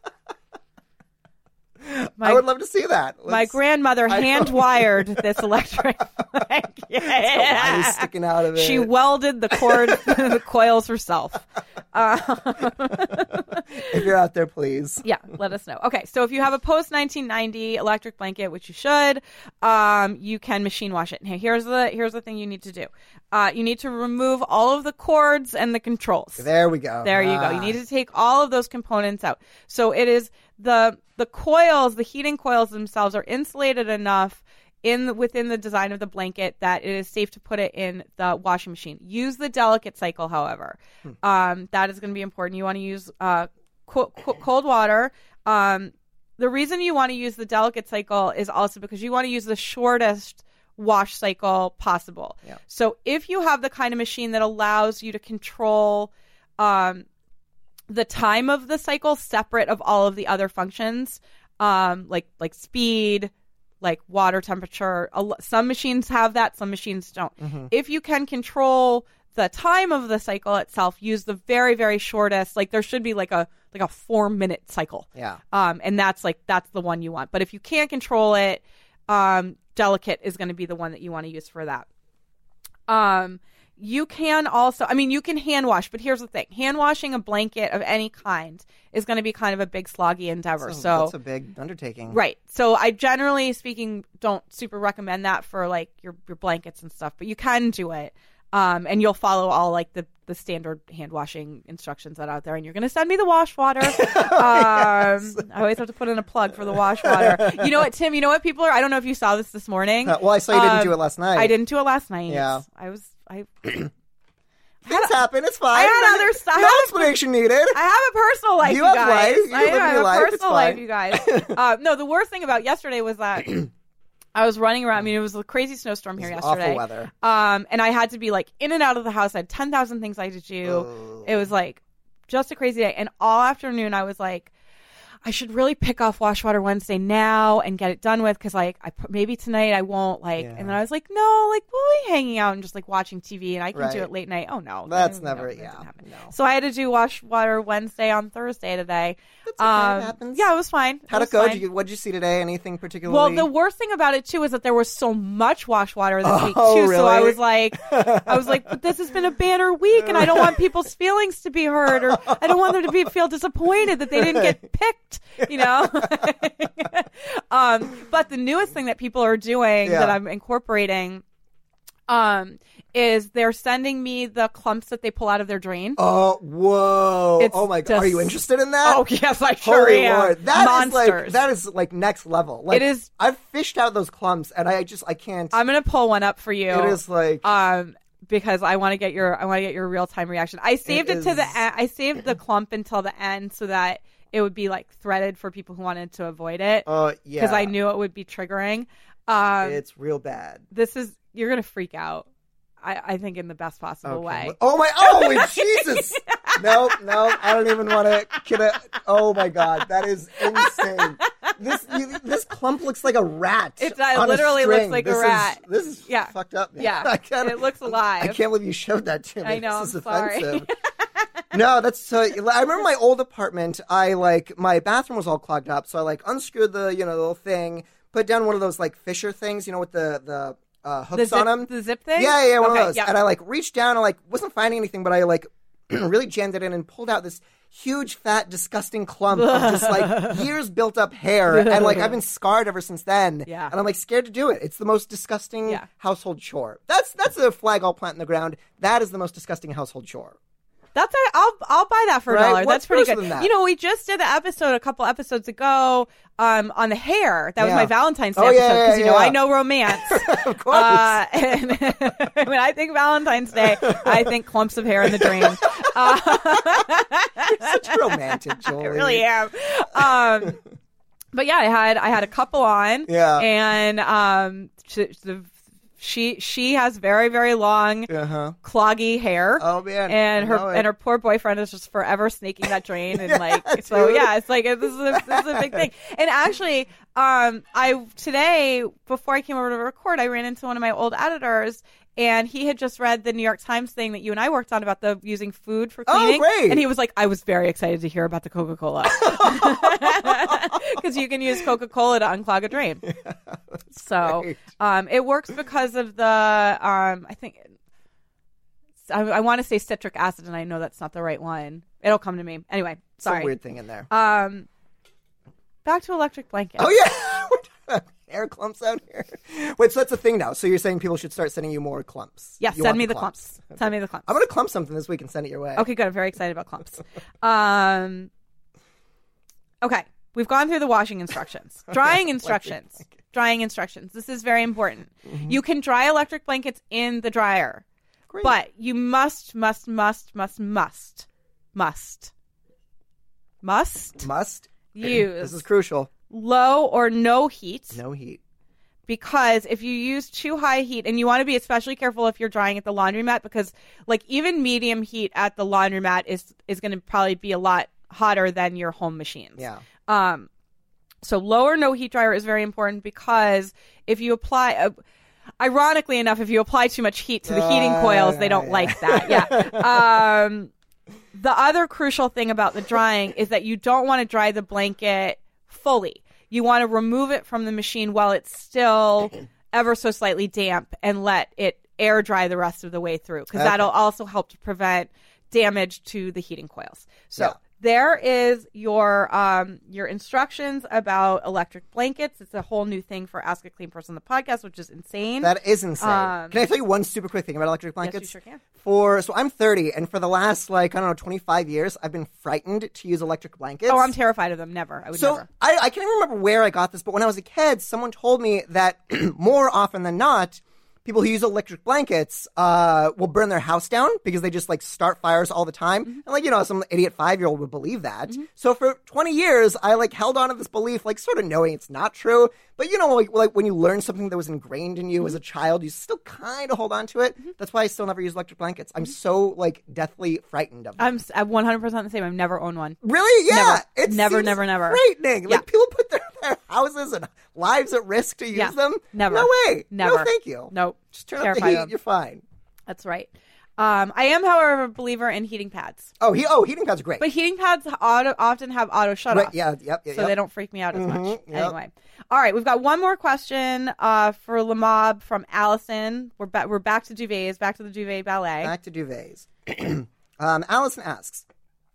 My, I would love to see that. my Let's- grandmother I know. hand wired this electric blanket. wires sticking out of it. She welded the cord, the coils herself. If you're out there, please. Yeah, let us know. Okay, so if you have a post nineteen ninety electric blanket, which you should, um, you can machine wash it. Now, here's the here's the thing you need to do. Uh, you need to remove all of the cords and the controls. There we go. There you go. Ah. You need to take all of those components out. So it is the the coils, the heating coils themselves are insulated enough in the, within the design of the blanket that it is safe to put it in the washing machine. Use the delicate cycle, however. Hmm. Um, that is going to be important. You want to use uh, co- co- cold water. Um, the reason you want to use the delicate cycle is also because you want to use the shortest wash cycle possible. Yeah. So if you have the kind of machine that allows you to control um, the time of the cycle separate of all of the other functions, um, like like speed, like water temperature, a lo- some machines have that, some machines don't. Mm-hmm. If you can control the time of the cycle itself, use the very, very shortest, like there should be like a like a four minute cycle. Yeah. Um, and that's like that's the one you want. But if you can't control it, um, delicate is going to be the one that you want to use for that. Um, You can also, I mean, you can hand wash, but here's the thing. Hand washing a blanket of any kind is going to be kind of a big sloggy endeavor. So, so that's a big undertaking. Right. So I generally speaking don't super recommend that for like your, your blankets and stuff, but you can do it. Um, and you'll follow all like the, the standard hand washing instructions that are out there, and you're going to send me the wash water. um, yes. I always have to put in a plug for the wash water. You know what, Tim? You know what people are? I don't know if you saw this this morning. Uh, well, I saw you didn't um, do it last night. I didn't do it last night. Yeah. I was. I. Things happen. It's fine. I had no, other stuff. No explanation needed. I have a personal life, You you, have guys. life. You I live have your a life. It's personal fine. life, you guys. uh, no, the worst thing about yesterday was that I was running around. I mean, it was a crazy snowstorm here It was yesterday. awful weather. Um, and I had to be like in and out of the house. I had ten thousand things I had to do. Oh. It was like just a crazy day. And all afternoon, I was like, I should really pick off Wash Water Wednesday now and get it done with, because like I maybe tonight I won't like. Yeah. And then I was like, no, like we'll be hanging out and just like watching T V, and I can Right. do it late night. Oh no, That's no, never. that Yeah. doesn't happen. No. So I had to do Wash Water Wednesday on Thursday today. That's okay. Um, It happens. Yeah, it was fine. How'd was it go? fine. Did you, what'd you see today? Anything particularly? Well, the worst thing about it too is that there was so much wash water this Oh, week too. So I really? was like, I was like, but this has been a banner week, and I don't want people's feelings to be hurt, or I don't want them to be feel disappointed that they didn't get picked. You know. um, but the newest thing that people are doing Yeah. that I'm incorporating, um, is they're sending me the clumps that they pull out of their drain. Oh, whoa. It's Oh, my God. just- Are you interested in that? Oh yes, I sure Holy am. Lord. That is like, Monsters. that is like next level. Like, It is- I've fished out those clumps, and I just, I can't. I'm gonna pull one up for you. It is like. um because I want to get your I want to get your real time reaction. I saved it, It to the is- end. I saved the clump until the end so that it would be like threaded for people who wanted to avoid it, uh, yeah. because I knew it would be triggering. Um, It's real bad. this is you're gonna freak out. I, I think in the best possible Okay. way. Oh my! Oh Jesus! No, no, I don't even want to kid it. Oh my God, that is insane. This you, this clump looks like a rat. It uh, on a literally looks string. like This a is- rat. This is Yeah. fucked up. Man. Yeah, I can't, it looks alive. I can't believe you showed that to me. I know, This is I'm sorry. offensive. No, that's so. I remember my old apartment. I like my bathroom was all clogged up, so I like unscrewed the you know the little thing, put down one of those like Fisher things, you know, with the the uh, hooks The zip, on them. the zip thing. Yeah, yeah, one okay, of those. Yeah. And I like reached down and like wasn't finding anything, but I like really jammed it in and pulled out this huge, fat, disgusting clump of just like years built up hair, and like I've been scarred ever since then. Yeah. And I'm like scared to do it. It's the most disgusting Yeah. household chore. That's that's a flag I'll plant in the ground. That is the most disgusting household chore. That's a, I'll I'll buy that for a Right? dollar. What's That's pretty worse good. than that? You know, we just did an episode a couple episodes ago um, on the hair. That was Yeah. my Valentine's Day Oh, yeah, episode, because yeah, you know yeah. I know romance. Of course. Uh, and when I think Valentine's Day, I think clumps of hair in the drain. Uh, Such a romantic, Jolie. I really am. Um, but yeah, I had I had a couple on. Yeah. And um, she, the, she she has very very long Uh huh. cloggy hair. Oh man. And I her know it. and her poor boyfriend is just forever snaking that drain, and Yeah, like so dude. yeah, it's like this is a, this is a big thing. And actually, um, I today before I came over to record, I ran into one of my old editors, and he had just read the New York Times thing that you and I worked on about the using food for Oh, cleaning. great. And he was like, I was very excited to hear about the Coca-Cola, because you can use Coca-Cola to unclog a drain. So great. um, it works because of the um, I think. I, I want to say citric acid, and I know that's not the right one. It'll come to me. Anyway, Some sorry. weird thing in there. Um, back to electric blankets. Oh yeah, we're talking about hair clumps out here. Wait, so that's a thing now. So you're saying people should start sending you more clumps? Yes, You send want me the clumps. Send me the clumps. I'm gonna clump something this week and send it your way. Okay, good. I'm very excited about clumps. Um, okay, we've gone through the washing instructions, drying instructions, drying instructions. This is very important. Mm-hmm. You can dry electric blankets in the dryer, Great. but you must, must, must, must, must, must, must Must use This is crucial. low or no heat. No heat. Because if you use too high heat, and you want to be especially careful if you're drying at the laundromat, because like even medium heat at the laundromat is is going to probably be a lot hotter than your home machines. Yeah. Um. So low or no heat dryer is very important, because if you apply, uh, ironically enough, if you apply too much heat to the heating Uh, coils, they don't yeah. like that. Yeah. Um. The other crucial thing about the drying is that you don't want to dry the blanket fully. You want to remove it from the machine while it's still ever so slightly damp, and let it air dry the rest of the way through because Okay. that'll also help to prevent damage to the heating coils. So Yeah. there is your um your instructions about electric blankets. It's a whole new thing for Ask a Clean Person, the podcast, which is insane. That is insane. Um, Can I tell you one super quick thing about electric blankets? Yes, you sure can. For so I'm thirty, and for the last like I don't know twenty-five years, I've been frightened to use electric blankets. Oh, I'm terrified of them. Never. I would So never. I, I can't even remember where I got this, but when I was a kid, someone told me that more often than not, people who use electric blankets uh, will burn their house down because they just like start fires all the time. Mm-hmm. And like, you know, some idiot five-year-old would believe that. So for twenty years, I like held on to this belief, like sort of knowing it's not true. But you know, like, like when you learn something that was ingrained in you Mm-hmm. as a child, you still kind of hold on to it. That's why I still never use electric blankets. I'm so like deathly frightened of them. I'm, s- I'm one hundred percent the same. I've never owned one. Really? Yeah. Never. It Never, seems never, never. frightening. Yeah. Like people put their, their houses and lives at risk to use Yeah. them. Never. No way. Never. No, thank you. Nope. Just turn up the Terrified heat. of them. You're fine. That's right. Um, I am, however, a believer in heating pads. Oh, he. Oh, heating pads are great. But heating pads auto, often have auto shut Right, off. yeah. Yep. yep So yep. they don't freak me out as much. Mhm, yep. Anyway. All right. We've got one more question uh, for Lamob from Allison. We're, ba- we're back to duvets, back to the duvet ballet. Back to duvets. um, Allison asks,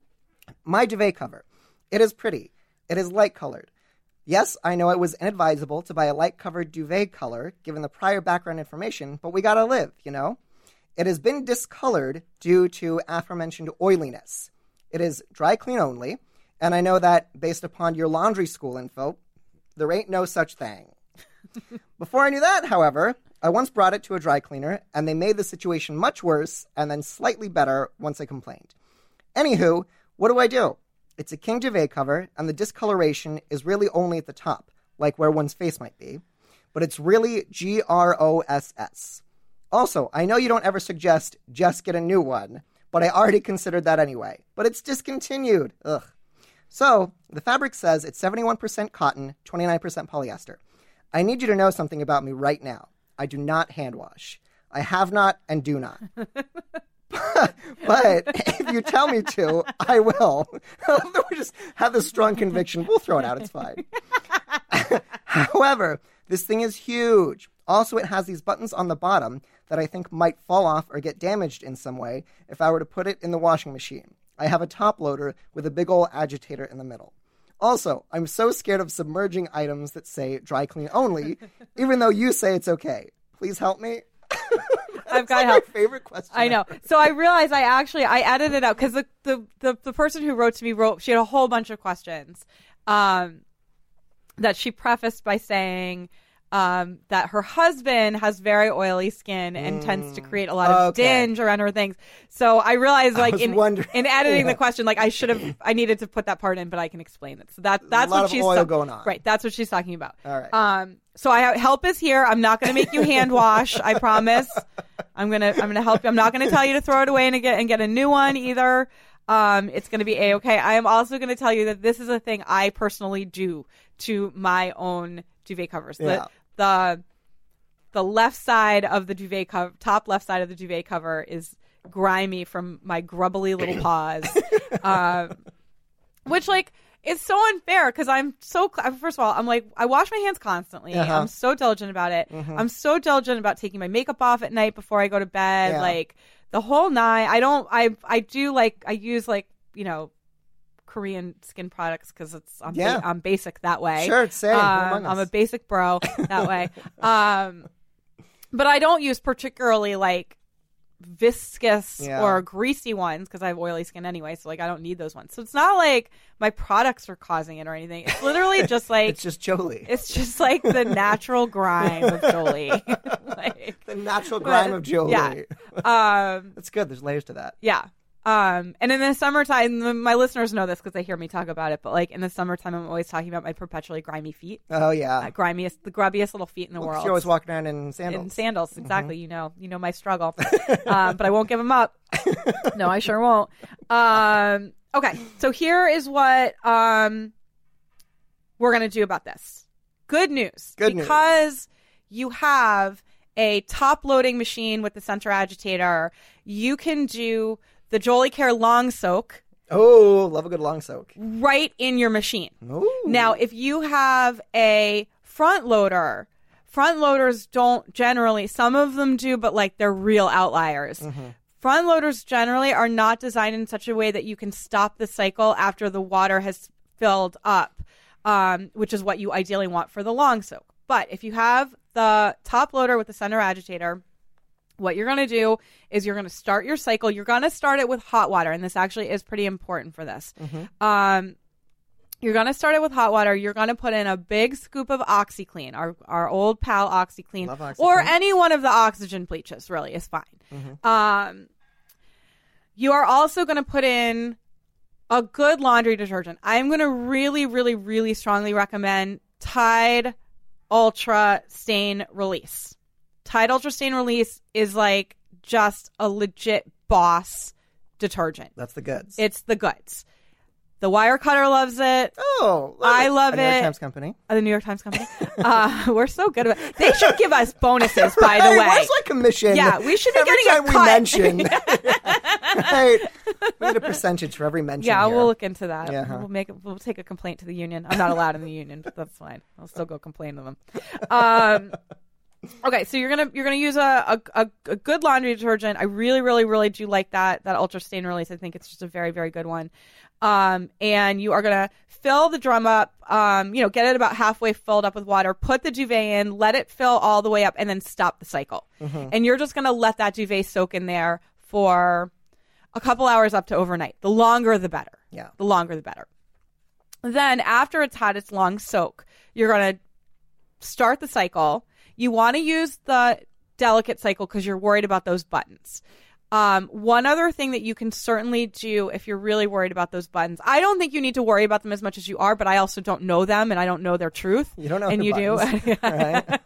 my duvet cover. It is pretty. It is light colored. Yes, I know it was inadvisable to buy a light covered duvet color given the prior background information, but we gotta live, you know? It has been discolored due to aforementioned oiliness. It is dry clean only, and I know that based upon your laundry school info, there ain't no such thing. Before I knew that, however, I once brought it to a dry cleaner, and they made the situation much worse and then slightly better once I complained. Anywho, what do I do? It's a king duvet cover, and the discoloration is really only at the top, like where one's face might be, but it's really G R O S S. Also, I know you don't ever suggest just get a new one, but I already considered that anyway. But it's discontinued. Ugh. So, the fabric says it's seventy-one percent cotton, twenty-nine percent polyester. I need you to know something about me right now. I do not hand wash. I have not and do not. But if you tell me to, I will. We just have this strong conviction. We'll throw it out. It's fine. However, this thing is huge. Also, it has these buttons on the bottom that I think might fall off or get damaged in some way if I were to put it in the washing machine. I have a top loader with a big old agitator in the middle. Also, I'm so scared of submerging items that say dry clean only, even though you say it's okay. Please help me. I've got like help. My favorite question. I know. ever. So I realized I actually I edited out because the, the the the person who wrote to me wrote she had a whole bunch of questions, um, that she prefaced by saying, um, that her husband has very oily skin and tends to create a lot of Okay. dinge around her things. So I realized, like was in wondering. in editing Yeah. the question, like I should have I needed to put that part in, but I can explain it. So that that's lot what of she's oil ta- going on. Right. That's what she's talking about. All right. Um. So I have, help is here. I'm not going to make you hand wash. I promise. I'm gonna I'm gonna help you. I'm not going to tell you to throw it away and get and get a new one either. Um, it's going to be a-okay. I am also going to tell you that this is a thing I personally do to my own duvet covers. Yeah. The the the left side of the duvet cover, top left side of the duvet cover, is grimy from my grubbly little paws, um, which like. It's so unfair because I'm so, first of all, I'm like, I wash my hands constantly. Uh-huh. I'm so diligent about it. Mhm. I'm so diligent about taking my makeup off at night before I go to bed. Yeah. Like the whole nine. I don't, I, I do like, I use like, you know, Korean skin products because it's, I'm, Yeah. ba- I'm basic that way. Sure, it's same. Who Um, among I'm a us? basic bro that way. Um, but I don't use particularly like viscous Yeah. or greasy ones because I have oily skin anyway. So like I don't need those ones. So it's not like my products are causing it or anything. It's literally just like It's just Jolie. it's just like the natural grime of Jolie. Like, the natural grime of Jolie. yeah. Um, That's good. There's layers to that. yeah. Um, and in the summertime, my listeners know this because they hear me talk about it. But like in the summertime, I'm always talking about my perpetually grimy feet, Oh, yeah. uh, grimiest, the grubbiest little feet in the Well, 'cause world. you're always walking around in sandals. In sandals, exactly. You know, you know my struggle, um, but I won't give them up. No, I sure won't. Um, okay, so here is what um, we're gonna do about this. Good news, Good news. because you have a top-loading machine with the center agitator. You can do the Jolie Care Long Soak Oh, love a good long soak. right in your machine. Ooh. Now, if you have a front loader, front loaders don't generally, some of them do, but like they're real outliers. Mm-hmm. Front loaders generally are not designed in such a way that you can stop the cycle after the water has filled up, um, which is what you ideally want for the long soak. But if you have the top loader with the center agitator, what you're going to do is you're going to start your cycle. You're going to start it with hot water, and this actually is pretty important for this. Mm-hmm. Um, you're going to start it with hot water. You're going to put in a big scoop of OxiClean, our our old pal OxiClean, Love OxiClean. Or any one of the oxygen bleaches, really, is fine. Mm-hmm. Um, you are also going to put in a good laundry detergent. I'm going to really, really, really strongly recommend Tide Ultra Stain Release. Tide Ultra Stain Release is like just a legit boss detergent. That's the goods. It's the goods. The Wirecutter loves it. Oh, love I it. love a it. New York Times company. Uh, the New York Times company. uh, we're so good at it. They should give us bonuses, by the Right, way. where's my commission? Yeah, we should be every getting time a we cut. mention. Right. We need a percentage for every mention. Yeah, here. we'll look into that. Yeah, huh. We'll make. We'll take a complaint to the union. I'm not allowed in the union, but that's fine. I'll still go complain to them. Um, okay, so you're gonna you're gonna use a, a a good laundry detergent. I really, really, really do like that that Ultra Stain Release. I think it's just a very, very good one. Um, and you are gonna fill the drum up. Um, you know, get it about halfway filled up with water. Put the duvet in. Let it fill all the way up, and then stop the cycle. Mm-hmm. And you're just gonna let that duvet soak in there for a couple hours up to overnight. The longer, the better. Yeah. The longer, the better. Then after it's had its long soak, you're going to start the cycle. You want to use the delicate cycle because you're worried about those buttons. Um, one other thing that you can certainly do if you're really worried about those buttons, I don't think you need to worry about them as much as you are, but I also don't know them and I don't know their truth. You don't know and the you buttons, do. right?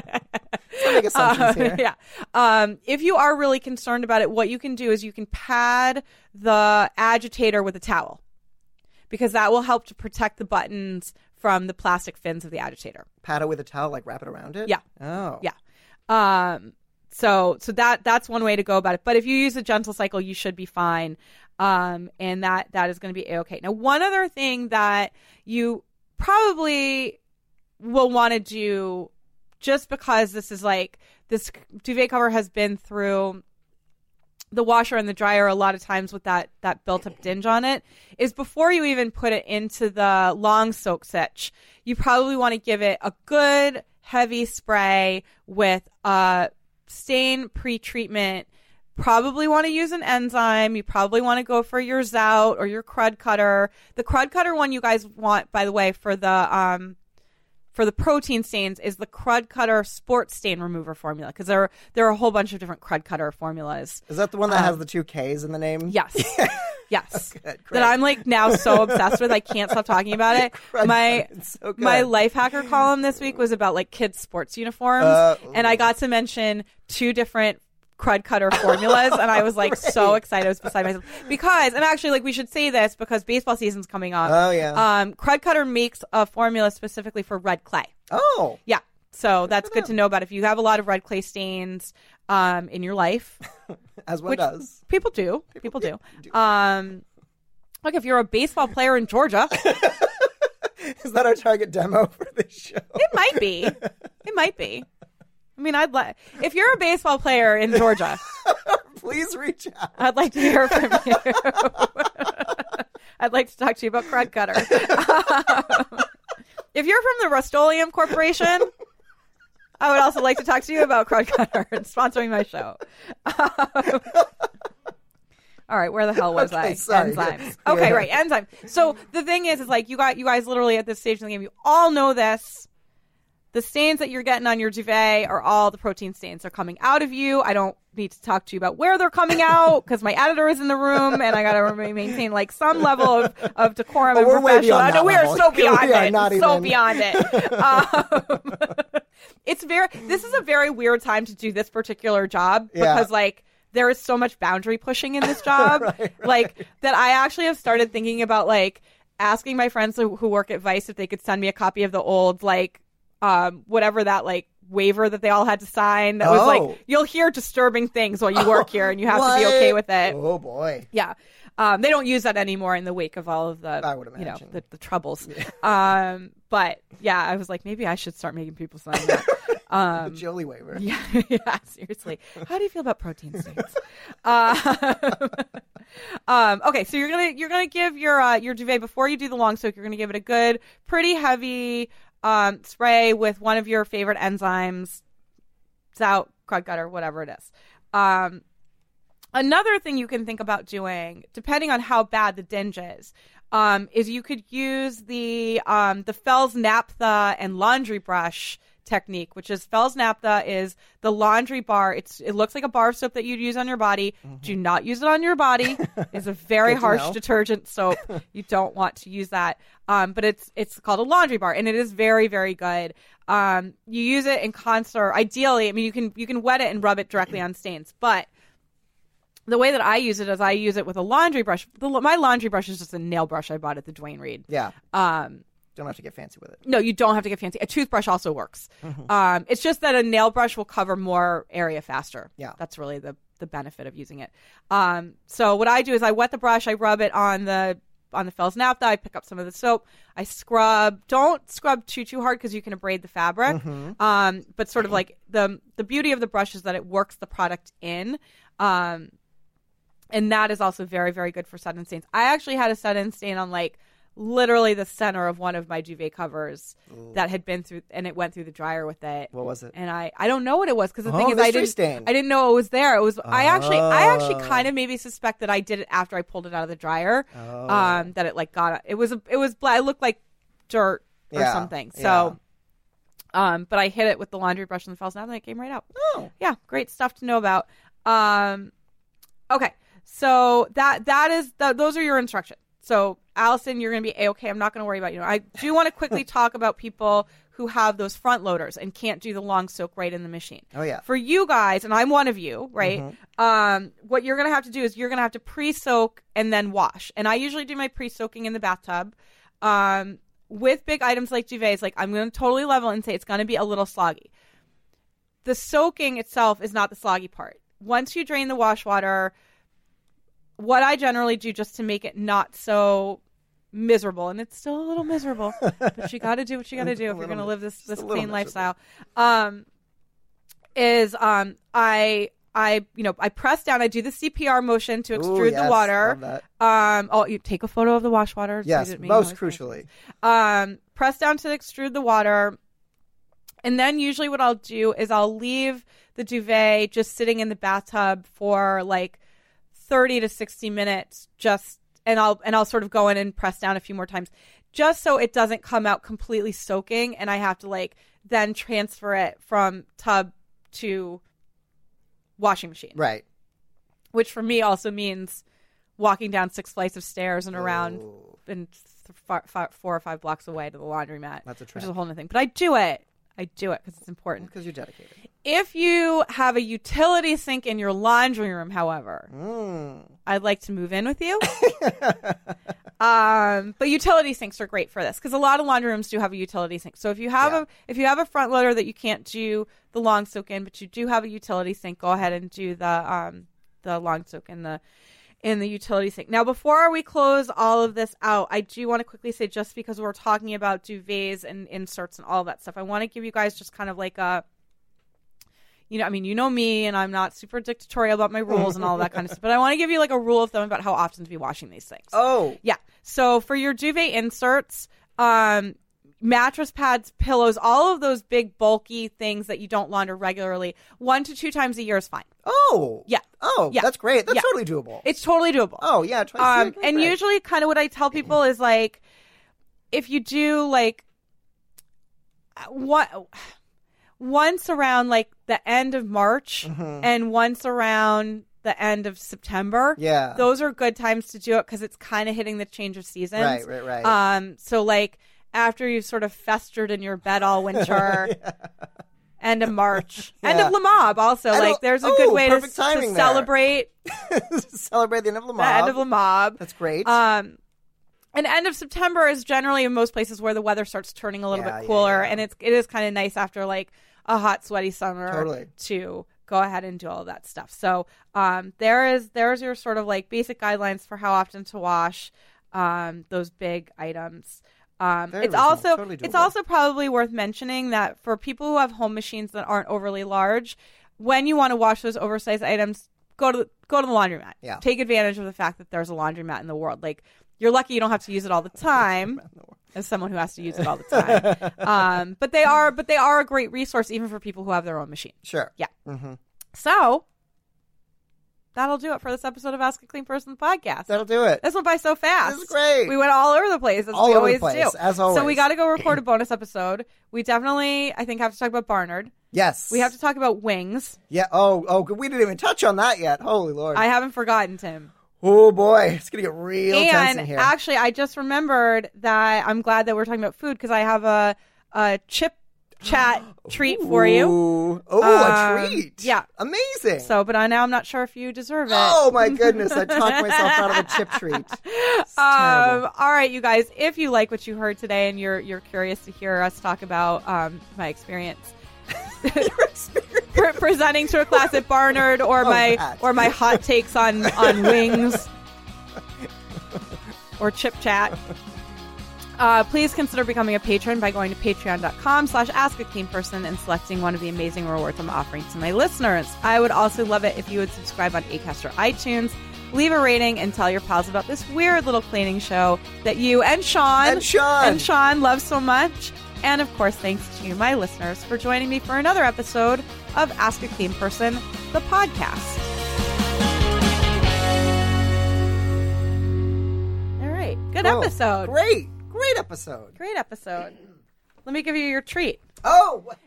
Don't make assumptions Uh, here. yeah. Um, if you are really concerned about it, what you can do is you can pad the agitator with a towel because that will help to protect the buttons from the plastic fins of the agitator. Pat it with a towel, like wrap it around it? Yeah. Oh. Yeah. Um, so so that that's one way to go about it. But if you use a gentle cycle, you should be fine. Um, and that that is going to be A-okay. Now, one other thing that you probably will want to do, just because this is like, this duvet cover has been through the washer and the dryer a lot of times with that, that built-up dinge on it, is before you even put it into the long soak sitch, you probably want to give it a good heavy spray with a stain pre-treatment. Probably want to use an enzyme. You probably want to go for your Zout or your Crud Cutter. The Crud Cutter one you guys want, by the way, for the um, for the protein stains is the Crud Cutter Sport Stain Remover formula, because there, there are a whole bunch of different Crud Cutter formulas. Is that the one that um, has the two K's in the name? Yes. Yes. Oh, good, that I'm like now so obsessed with. I can't stop talking about it. Crud my Cutter, it's so good. my life hacker column this week was about like kids' sports uniforms, Uh, and I got to mention two different Crud Cutter formulas, and I was like Great. so excited. I was beside myself because, and actually, like we should say this because baseball season's coming up. Oh, yeah. Um, Crud Cutter makes a formula specifically for red clay. Oh. Yeah. So that's good to know about if you have a lot of red clay stains um, in your life. As one which does. People do. People do. do. Um, like if you're a baseball player in Georgia. Is that our target demo for this show? It might be. It might be. I mean, I'd like if you're a baseball player in Georgia, Please reach out. I'd like to hear from you. I'd like to talk to you about Crud Cutter. Um, if you're from the Rust-Oleum Corporation, I would also like to talk to you about Crud Cutter and sponsoring my show. Um, all right, where the hell was Okay, I? sorry. Enzymes. Yeah. Okay, right, enzymes. So the thing is, is like you got you guys literally at this stage in the game, you all know this. The stains that you're getting on your duvet are all the protein stains. They're coming out of you. I don't need to talk to you about where they're coming out because my editor is in the room and I got to maintain like some level of, of decorum Oh, and we're way professional. beyond I know that we are level. so beyond We are it. not So even- beyond it. Um, it's very. This is a very weird time to do this particular job Yeah. because like there is so much boundary pushing in this job, Right, right. like that. I actually have started thinking about like asking my friends who, who work at Vice if they could send me a copy of the old like. Um, whatever that like waiver that they all had to sign that was Oh. like you'll hear disturbing things while you work here and you have to be What? okay with it. Oh, boy. Yeah. Um, they don't use that anymore in the wake of all of the I would you know imagine. the, the troubles. Um, but yeah, I was like maybe I should start making people sign that. Um, the Jolie waiver. Yeah, yeah, seriously. How do you feel about protein stains? uh, um, okay, so you're gonna you're gonna give your uh, your duvet before you do the long soak. You're gonna give it a good, pretty heavy um, spray with one of your favorite enzymes, Zout, Crud Gutter, whatever it is. Um, another thing you can think about doing, depending on how bad the dinge is, um, is you could use the um, the Fells Naphtha and laundry brush technique, which is Fells Naphtha is the laundry bar. It's it looks like a bar of soap that you'd use on your body. Mm-hmm. Do not use it on your body. It's a very harsh know. detergent soap. You don't want to use that. Um, but it's it's called a laundry bar, and it is very very good. Um, you use it in concert. Ideally, I mean you can you can wet it and rub it directly on stains, but the way that I use it is I use it with a laundry brush. The, my laundry brush is just a nail brush I bought at the Duane Reade. Yeah. Um. Don't have to get fancy with it. No, you don't have to get fancy. A toothbrush also works. Mm-hmm. Um, it's just that a nail brush will cover more area faster. Yeah. That's really the, the benefit of using it. Um, so what I do is I wet the brush, I rub it on the on the Fells Naphtha, I pick up some of the soap, I scrub. Don't scrub too, too hard because you can abrade the fabric. Mm-hmm. Um, but sort of like the the beauty of the brush is that it works the product in. Um, and that is also very, very good for sudden stains. I actually had a sudden stain on like literally the center of one of my duvet covers. Ooh. That had been through, and it went through the dryer with it. What was it? And I, I don't know what it was because the oh, thing is I didn't stain. I didn't know it was there. It was oh. I actually I actually Oh. kind of maybe suspect that I did it after I pulled it out of the dryer. Oh. Um, that it like got it was a, it was black. It looked like dirt or yeah. something. So, yeah. um, but I hit it with the laundry brush and the Fells Naphtha, and it came right out. Oh, yeah, great stuff to know about. Um, okay, so that that is the, those are your instructions. So, Allison, you're going to be A-okay. I'm not going to worry about you. I do want to quickly talk about people who have those front loaders and can't do the long soak right in the machine. Oh, yeah. For you guys, and I'm one of you, right? Mm-hmm. Um, what you're going to have to do is you're going to have to pre-soak and then wash. And I usually do my pre-soaking in the bathtub. Um, with big items like duvets, like I'm going to totally level and say it's going to be a little sloggy. The soaking itself is not the sloggy part. Once you drain the wash water, what I generally do just to make it not so miserable, and it's still a little miserable, but you got to do what you got to do if you're going to live this this clean lifestyle. Um, is um I I you know I press down, I do the C P R motion to extrude Ooh, yes, the water. love that. Um, oh, you take a photo of the wash water. Yes, most crucially. Um, press down to extrude the water, and then usually what I'll do is I'll leave the duvet just sitting in the bathtub for like thirty to sixty minutes, just and I'll and I'll sort of go in and press down a few more times, just so it doesn't come out completely soaking, and I have to like then transfer it from tub to washing machine. Right. Which for me also means walking down six flights of stairs and around Ooh. and th- far, far, four or five blocks away to the laundromat. That's a trek. Which is a whole other thing. But I do it. I do it because it's important. Because you're dedicated. If you have a utility sink in your laundry room, however, mm. I'd like to move in with you. um, but utility sinks are great for this because a lot of laundry rooms do have a utility sink. So if you have yeah. a if you have a front loader that you can't do the long soak in, but you do have a utility sink, go ahead and do the um the long soak in the in the utility sink. Now, before we close all of this out, I do want to quickly say, just because we're talking about duvets and inserts and all that stuff, I want to give you guys just kind of like a, you know, I mean, you know me, and I'm not super dictatorial about my rules and all that kind of stuff, but I want to give you like a rule of thumb about how often to be washing these things. Oh. Yeah. So for your duvet inserts, um, mattress pads, pillows, all of those big bulky things that you don't launder regularly, one to two times a year is fine. Oh. Yeah. Oh, yeah. That's great. That's yeah. totally doable. It's totally doable. Oh, yeah. Twice um, a year. and great. usually kind of what I tell people is like, if you do like one, once around like the end of March mm-hmm. and once around the end of September, yeah, those are good times to do it because it's kind of hitting the change of seasons. Right, right, right. Um, so like after you've sort of festered in your bed all winter, yeah. end of March, yeah. end of Le Mob also. End like of, there's a oh, good way to, to celebrate. celebrate the end of Le Mob. The end of Le Mob. That's great. Um, and end of September is generally in most places where the weather starts turning a little yeah, bit cooler, yeah, yeah. and it's it is kind of nice after like a hot, sweaty summer totally. to go ahead and do all of that stuff. So um, there is there's your sort of like basic guidelines for how often to wash um, those big items. Um, Very it's reasonable. also Totally it's doable. also probably worth mentioning that for people who have home machines that aren't overly large, when you want to wash those oversized items, go to the, go to the laundromat. Yeah. Take advantage of the fact that there's a laundromat in the world. Like, you're lucky you don't have to use it all the time. As someone who has to use it all the time, um, but they are but they are a great resource even for people who have their own machine. Sure. Yeah. Mm-hmm. So that'll do it for this episode of Ask a Clean Person podcast. That'll do it. This went by so fast. This is great. We went all over the place, as All we over the always place, do. as always. So we got to go record a bonus episode. We definitely, I think, have to talk about Barnard. Yes. We have to talk about wings. Yeah. Oh, oh, we didn't even touch on that yet. Holy Lord. I haven't forgotten, Tim. Oh, boy. It's going to get real tense in And here. actually, I just remembered that I'm glad that we're talking about food because I have a, a chip chat treat for you. Ooh. Oh, Um, a treat. yeah. Amazing. So, but I now I'm not sure if you deserve it. Oh, my goodness. I talked myself out of a chip treat. It's Um, terrible. all right, you guys, if you like what you heard today and you're you're curious to hear us talk about um, my experience pre- presenting to a class at Barnard or Oh, my that. or my hot takes on, on wings or chip chat, uh, please consider becoming a patron by going to patreon.com slash ask a clean person and selecting one of the amazing rewards I'm offering to my listeners. I would also love it if you would subscribe on Acast or iTunes. Leave a rating and tell your pals about this weird little cleaning show that you and Sean And Sean. and Sean love so much. And of course, thanks to you, my listeners, for joining me for another episode of Ask a Clean Person, the podcast. All right, good Cool. episode. Great. Great episode. Great episode. Let me give you your treat. Oh, what?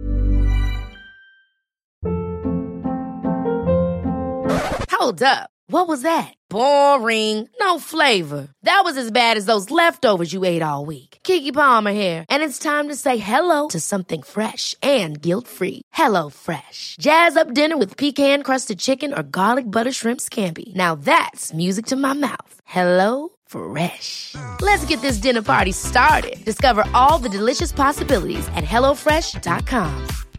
Hold up. What was that? Boring. No flavor. That was as bad as those leftovers you ate all week. Keke Palmer here, and it's time to say hello to something fresh and guilt-free. Hello Fresh. Jazz up dinner with pecan-crusted chicken or garlic butter shrimp scampi. Now that's music to my mouth. Hello Fresh. Let's get this dinner party started. Discover all the delicious possibilities at hello fresh dot com.